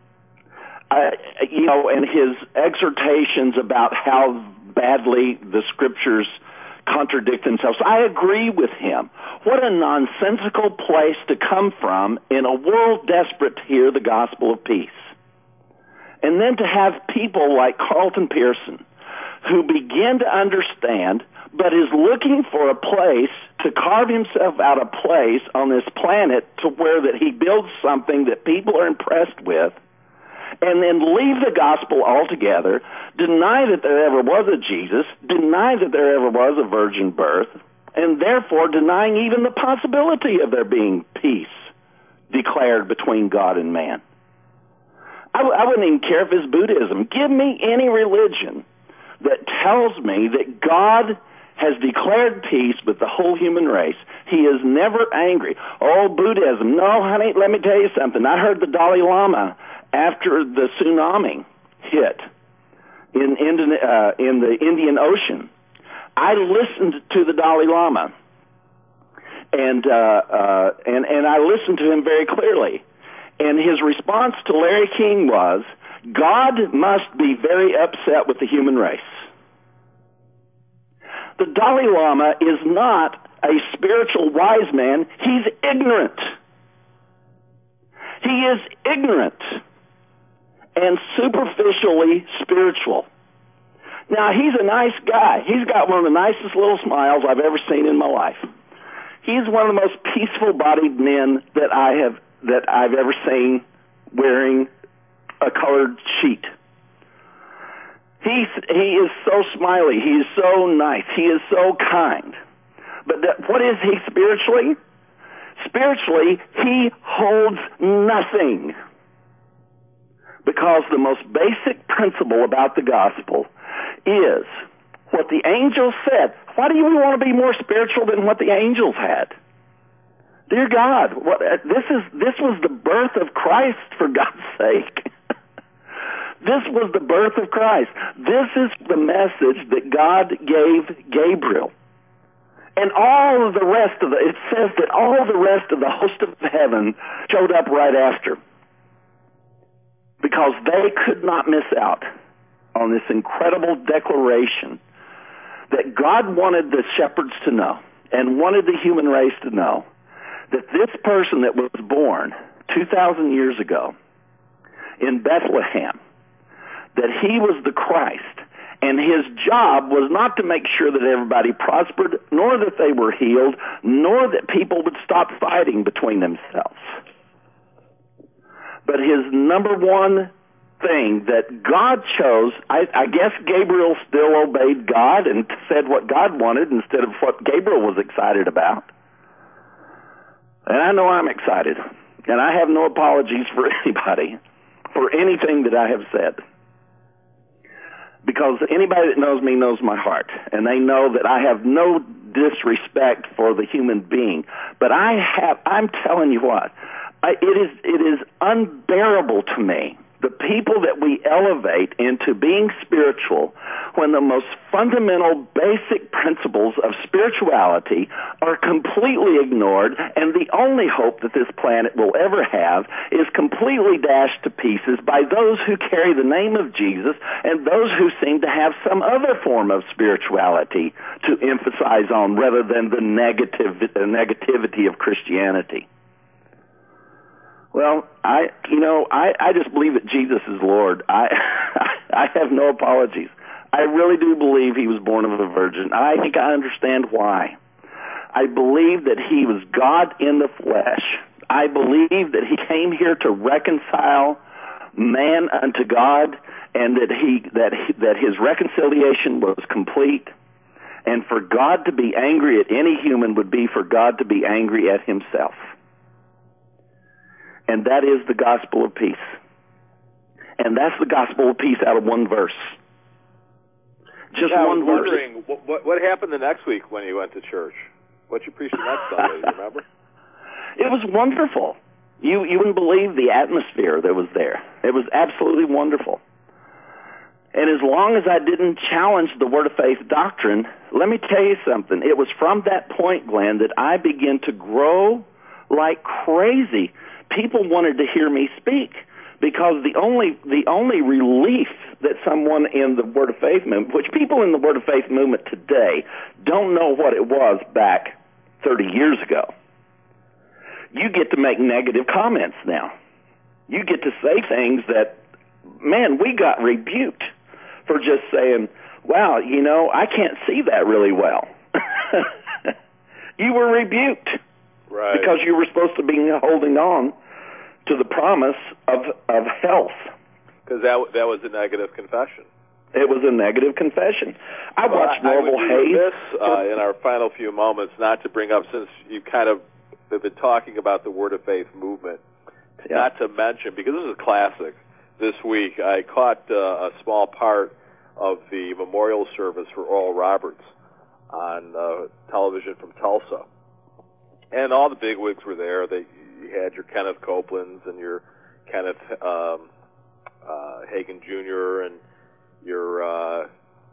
B: And his exhortations about how badly the scriptures contradict themselves. I agree with him. What a nonsensical place to come from in a world desperate to hear the gospel of peace. And then to have people like Carlton Pearson, who begin to understand, but is looking for a place to carve himself out a place on this planet to where that he builds something that people are impressed with, and then leave the gospel altogether, deny that there ever was a Jesus, deny that there ever was a virgin birth, and therefore denying even the possibility of there being peace declared between God and man. I wouldn't even care if it's Buddhism. Give me any religion that tells me that God has declared peace with the whole human race. He is never angry. Oh, Buddhism. No, honey, let me tell you something. I heard the Dalai Lama after the tsunami hit in the Indian Ocean. I listened to the Dalai Lama, and I listened to him very clearly. And his response to Larry King was, God must be very upset with the human race. The Dalai Lama is not a spiritual wise man. He's ignorant. He is ignorant and superficially spiritual. Now, he's a nice guy. He's got one of the nicest little smiles I've ever seen in my life. He's one of the most peaceful-bodied men that I've ever seen wearing a colored sheet. He is so smiley. He is so nice. He is so kind. But what is he spiritually? Spiritually, he holds nothing. Because the most basic principle about the gospel is what the angels said. Why do you want to be more spiritual than what the angels had? Dear God, this was the birth of Christ, for God's sake. This was the birth of Christ. This is the message that God gave Gabriel. And all of the rest of it says that all the rest of the host of heaven showed up right after. Because they could not miss out on this incredible declaration that God wanted the shepherds to know and wanted the human race to know that this person that was born 2,000 years ago in Bethlehem, that he was the Christ, and his job was not to make sure that everybody prospered, nor that they were healed, nor that people would stop fighting between themselves. But his number one thing that God chose, I guess Gabriel still obeyed God and said what God wanted instead of what Gabriel was excited about. And I know I'm excited, and I have no apologies for anybody for anything that I have said. Because anybody that knows me knows my heart, and they know that I have no disrespect for the human being. But I'm telling you what, it is unbearable to me, the people that we elevate into being spiritual, when the most fundamental, basic principles of spirituality are completely ignored, and the only hope that this planet will ever have is completely dashed to pieces by those who carry the name of Jesus and those who seem to have some other form of spirituality to emphasize on rather than the negativity of Christianity. Well, I just believe that Jesus is Lord. I have no apologies. I really do believe he was born of a virgin. I think I understand why. I believe that he was God in the flesh. I believe that he came here to reconcile man unto God, and that his reconciliation was complete. And for God to be angry at any human would be for God to be angry at himself. And that is the gospel of peace. And that's the gospel of peace out of one verse. Just one verse.
A: I was wondering, what happened the next week when you went to church? What you preached the next Sunday, do you remember?
B: It was wonderful. You wouldn't believe the atmosphere that was there. It was absolutely wonderful. And as long as I didn't challenge the Word of Faith doctrine, let me tell you something. It was from that point, Glenn, that I began to grow like crazy. People wanted to hear me speak because the only relief that someone in the Word of Faith movement, which people in the Word of Faith movement today don't know what it was back 30 years ago. You get to make negative comments now. You get to say things that, man, we got rebuked for just saying, wow, you know, I can't see that really well. You were rebuked.
A: Right.
B: Because you were supposed to be holding on to the promise of health.
A: Because that was a negative confession.
B: It was a negative confession. I watched Norval Hayes.
A: This in our final few moments, not to bring up, since you kind of have been talking about the Word of Faith movement, not to mention, because this is a classic, this week I caught a small part of the memorial service for Oral Roberts on television from Tulsa. And all the bigwigs were there. You had your Kenneth Copelands and your Kenneth Hagin Jr. and your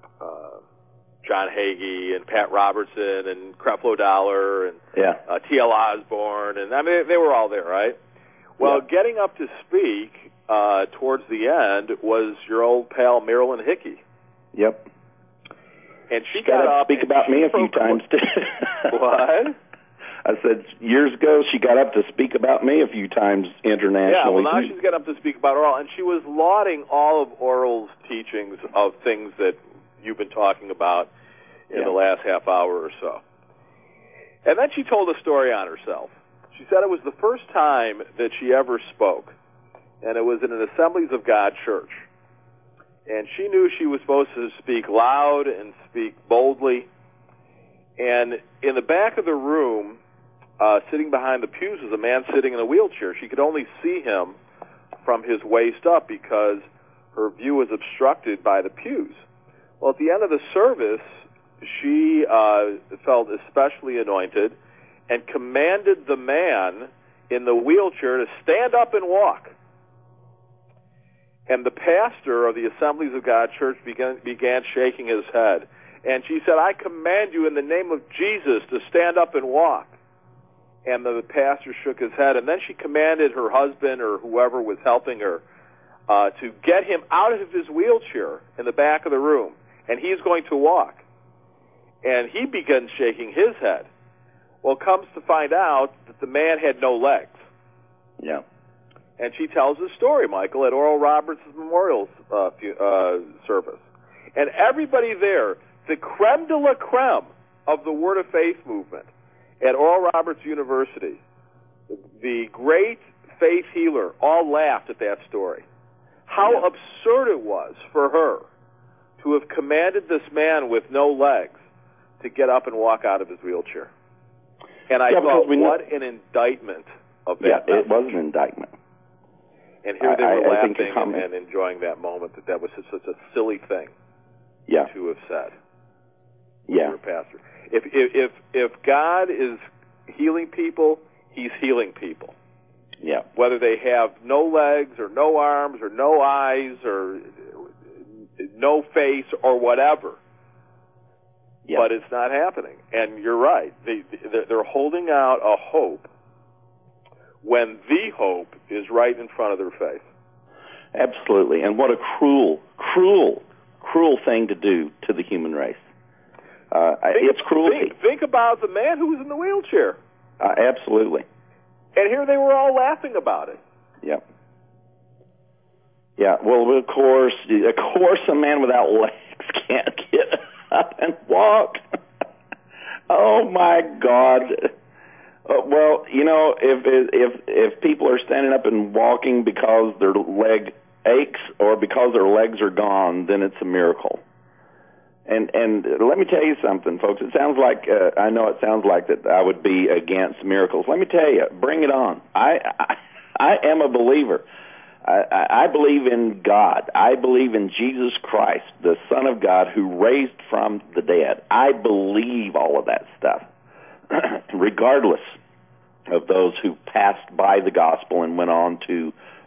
A: John Hagee and Pat Robertson and Creflo Dollar and T.L. Osborne. And I mean, they were all there, right? Well, getting up to speak towards the end was your old pal Marilyn Hickey.
B: Yep.
A: And she got up
B: to speak about me a few times, too.
A: What?
B: I said years ago she got up to speak about me a few times internationally.
A: Yeah, well, now she's got up to speak about Oral, and she was lauding all of Oral's teachings of things that you've been talking about in the last half hour or so. And then she told a story on herself. She said it was the first time that she ever spoke, and it was in an Assemblies of God church. And she knew she was supposed to speak loud and speak boldly. And in the back of the room, sitting behind the pews, was a man sitting in a wheelchair. She could only see him from his waist up because her view was obstructed by the pews. Well, at the end of the service, she felt especially anointed and commanded the man in the wheelchair to stand up and walk. And the pastor of the Assemblies of God Church began shaking his head. And she said, I command you in the name of Jesus to stand up and walk. And the pastor shook his head. And then she commanded her husband or whoever was helping her to get him out of his wheelchair in the back of the room. And he's going to walk. And he began shaking his head. Well, comes to find out that the man had no legs.
B: Yeah.
A: And she tells the story, Michael, at Oral Roberts' memorial service. And everybody there, the creme de la creme of the Word of Faith movement at Oral Roberts University, the great faith healer, all laughed at that story. How absurd it was for her to have commanded this man with no legs to get up and walk out of his wheelchair. And I thought, what an indictment of that message.
B: It was an indictment.
A: And here they were laughing and enjoying that moment, that was such a silly thing to have said.
B: Yeah.
A: Your pastor. If God is healing people, He's healing people.
B: Yeah.
A: Whether they have no legs or no arms or no eyes or no face or whatever. Yeah. But it's not happening. And you're right. They're holding out a hope when the hope is right in front of their face.
B: Absolutely. And what a cruel, cruel, cruel thing to do to the human race. It's cruelty.
A: Think about the man who was in the wheelchair.
B: Absolutely.
A: And here they were all laughing about it.
B: Yeah. Yeah, well, of course, a man without legs can't get up and walk. Oh, my God. Well, you know, if people are standing up and walking because their leg aches or because their legs are gone, then it's a miracle. And let me tell you something, folks. It sounds like I know it sounds like that I would be against miracles. Let me tell you, bring it on. I am a believer. I believe in God. I believe in Jesus Christ, the Son of God, who raised from the dead. I believe all of that stuff, regardless of those who passed by the gospel and went on to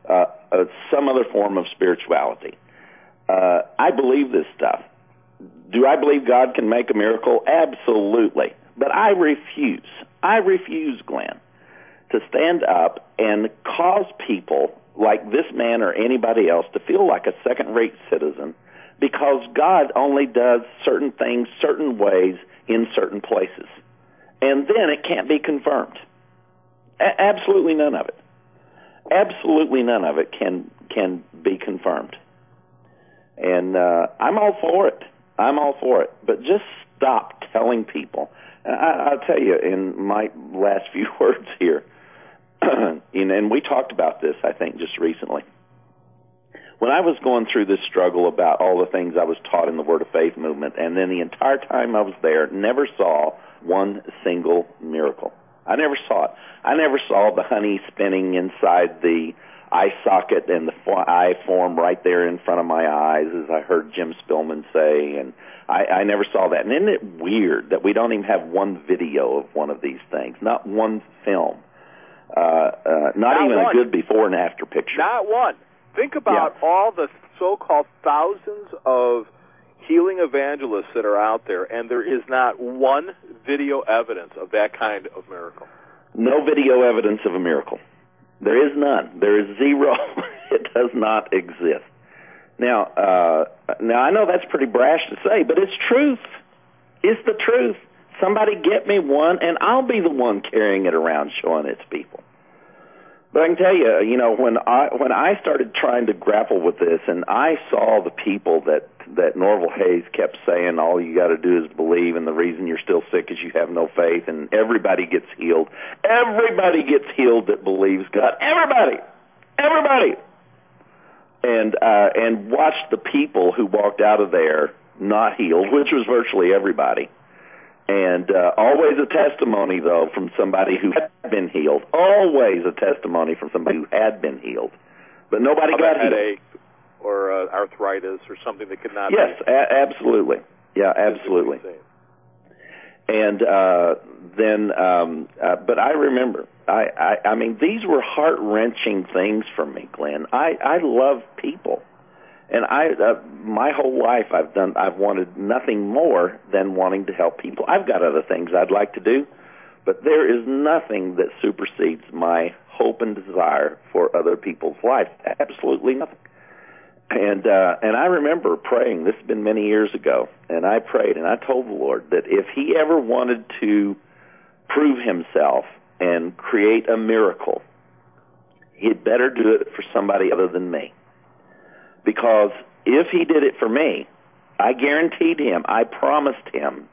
B: some other form of spirituality. I believe this stuff. Do I believe God can make a miracle? Absolutely. But I refuse, Glenn, to stand up and cause people like this man or anybody else to feel like a second-rate citizen because God only does certain things certain ways in certain places. And then it can't be confirmed. Absolutely none of it. Absolutely none of it can be confirmed. And I'm all for it. I'm all for it. But just stop telling people. I'll tell you in my last few words here, and we talked about this, I think, just recently. When I was going through this struggle about all the things I was taught in the Word of Faith movement, and then the entire time I was there, never saw one single miracle. I never saw it. I never saw the honey spinning inside the eye socket and the eye form right there in front of my eyes, as I heard Jim Spillman say, and I never saw that. And isn't it weird that we don't even have one video of one of these things, not one film, not even one. A good before and after picture.
A: Not one. Think about all the so-called thousands of healing evangelists that are out there, and there is not one video evidence of that kind of miracle.
B: No video evidence of a miracle. There is none. There is zero. It does not exist. Now I know that's pretty brash to say, but it's truth. It's the truth. Somebody get me one, and I'll be the one carrying it around, showing it to people. But I can tell you, when I started trying to grapple with this, and I saw the people that Norval Hayes kept saying, all you got to do is believe, and the reason you're still sick is you have no faith, and everybody gets healed. Everybody gets healed that believes God. Everybody. And watch the people who walked out of there not healed, which was virtually everybody. And always a testimony, though, from somebody who had been healed. Always a testimony from somebody who had been healed. But nobody got healed.
A: Headache or arthritis or something that could not be.
B: Yes, absolutely. Yeah, absolutely. And but I remember, I mean, these were heart-wrenching things for me, Glenn. I love people. And my whole life I've wanted nothing more than wanting to help people. I've got other things I'd like to do, but there is nothing that supersedes my hope and desire for other people's lives. Absolutely nothing. And I remember praying, this has been many years ago, and I prayed and I told the Lord that if He ever wanted to prove Himself and create a miracle, He'd better do it for somebody other than me. Because if He did it for me, I guaranteed Him, I promised Him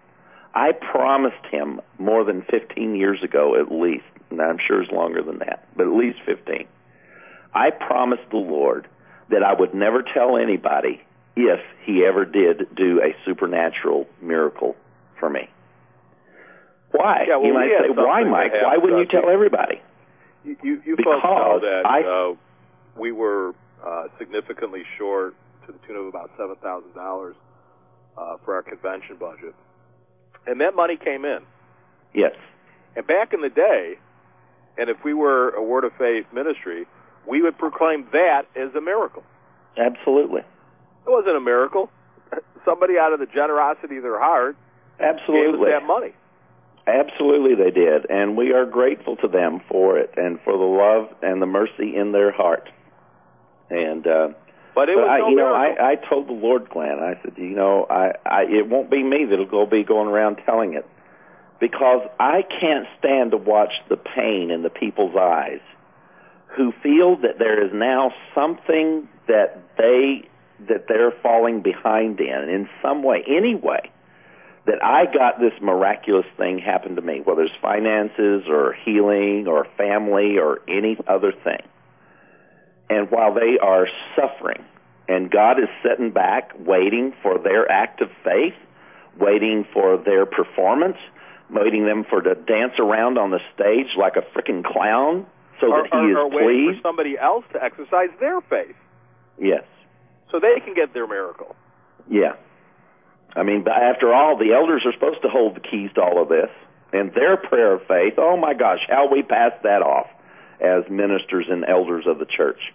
B: more than 15 years ago at least, and I'm sure it's longer than that, but at least 15. I promised the Lord that I would never tell anybody if He ever did do a supernatural miracle for me. Why?
A: Yeah, well,
B: you might say, why, Mike? Why wouldn't you tell everybody?
A: You folks know that we were significantly short to the tune of about $7,000 for our convention budget. And that money came in.
B: Yes.
A: And back in the day, and if we were a Word of Faith ministry, we would proclaim that as a miracle.
B: Absolutely.
A: It wasn't a miracle. Somebody out of the generosity of their heart
B: Absolutely.
A: gave us that money.
B: Absolutely they did, and we are grateful to them for it and for the love and the mercy in their heart. And
A: but it was no miracle.
B: I told the Lord, Glenn, I said, it won't be me that'll be going around telling it, because I can't stand to watch the pain in the people's eyes who feel that there is now something that they're falling behind in some way, any way, that I got this miraculous thing happen to me, whether it's finances or healing or family or any other thing. And while they are suffering, and God is sitting back waiting for their act of faith, waiting for their performance, waiting them to dance around on the stage like a freaking clown so that He is pleased.
A: Waiting for somebody else to exercise their faith.
B: Yes.
A: So they can get their miracle.
B: Yeah. I mean, after all, the elders are supposed to hold the keys to all of this. And their prayer of faith, oh my gosh, how we pass that off as ministers and elders of the church.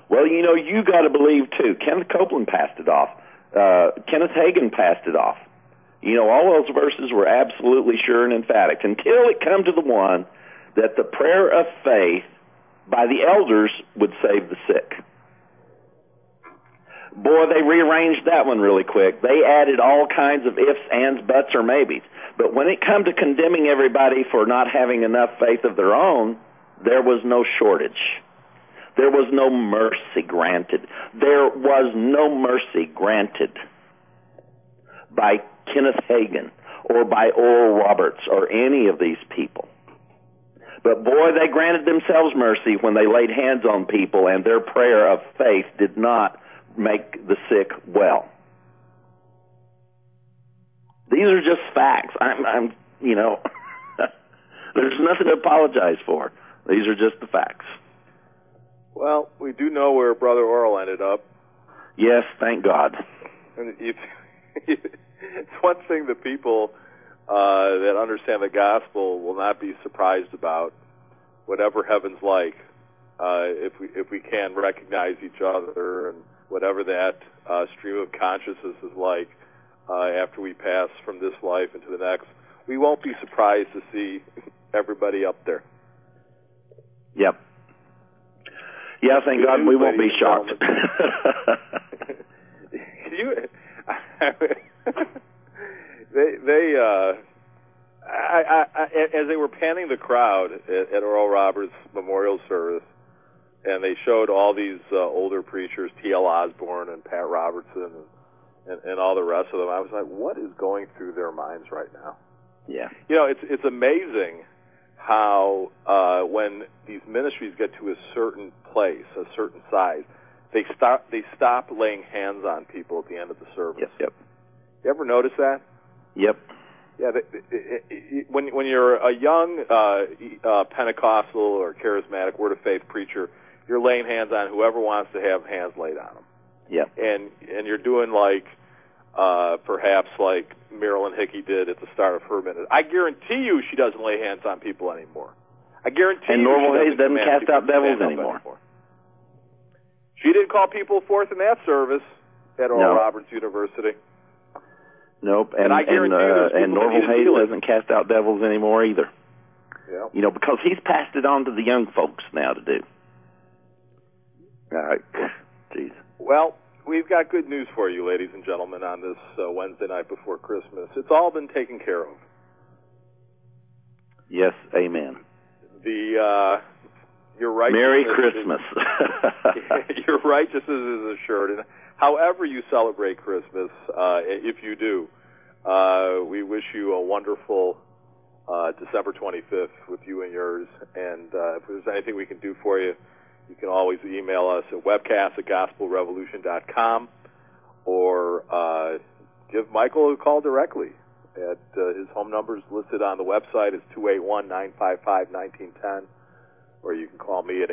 B: Well, you know, you got to believe, too. Kenneth Copeland passed it off. Kenneth Hagin passed it off. You know, all those verses were absolutely sure and emphatic until it come to the one that the prayer of faith by the elders would save the sick. Boy, they rearranged that one really quick. They added all kinds of ifs, ands, buts, or maybes. But when it come to condemning everybody for not having enough faith of their own, there was no shortage. There was no mercy granted. There was no mercy granted by Kenneth Hagin or by Oral Roberts or any of these people. But boy, they granted themselves mercy when they laid hands on people and their prayer of faith did not make the sick well. These are just facts. I'm you know, there's nothing to apologize for. These are just the facts.
A: Well, we do know where Brother Oral ended up.
B: Yes, thank God.
A: And it's one thing that people that understand the gospel will not be surprised about, whatever heaven's like, if we can recognize each other and whatever that stream of consciousness is like after we pass from this life into the next. We won't be surprised to see everybody up there.
B: Yep. Yeah, thank God we won't be shocked. As they were panning the crowd at Oral Roberts' memorial service, and they showed all these older preachers, T.L. Osborne and Pat Robertson and all the rest of them, I was like, what is going through their minds right now? Yeah.
A: You know, it's amazing how when these ministries get to a certain place, a certain size, they stop laying hands on people at the end of the service.
B: Yep.
A: You ever notice that?
B: Yep.
A: Yeah. When you're a young Pentecostal or charismatic Word of Faith preacher, you're laying hands on whoever wants to have hands laid on them.
B: Yep.
A: And you're doing like perhaps like Marilyn Hickey did at the start of her minute. I guarantee you she doesn't lay hands on people anymore. I guarantee
B: and
A: you
B: Norval
A: she
B: Hayes doesn't cast out devils anymore.
A: She didn't call people forth in that service at Oral Roberts University.
B: Nope.
A: And I guarantee you
B: Norval Hayes doesn't cast out devils anymore either.
A: Yeah.
B: You know, because he's passed it on to the young folks now to do. All right. Jeez.
A: Well, we've got good news for you, ladies and gentlemen, on this Wednesday night before Christmas. It's all been taken care of.
B: Yes, amen.
A: Your righteousness
B: Merry Christmas.
A: Your righteousness is assured. And however you celebrate Christmas, if you do, we wish you a wonderful December 25th with you and yours. And if there's anything we can do for you, you can always email us at webcast@gospelrevolution.com or give Michael a call directly. His home number is listed on the website. It's 281-955-1910. Or you can call me at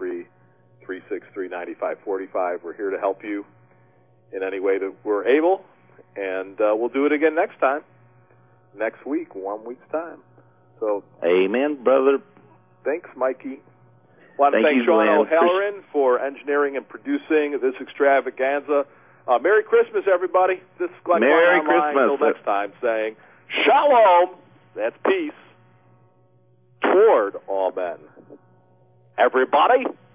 A: 813-363-9545. We're here to help you in any way that we're able. And we'll do it again next time. Next week, 1 week's time. So,
B: amen, brother.
A: Thanks, Mikey. Want to thank Sean O'Halloran for engineering and producing this extravaganza. Merry Christmas, everybody. This is Glenn
B: Merry
A: Klein online.
B: Christmas.
A: Until next time, saying Shalom. That's peace toward all men. Everybody.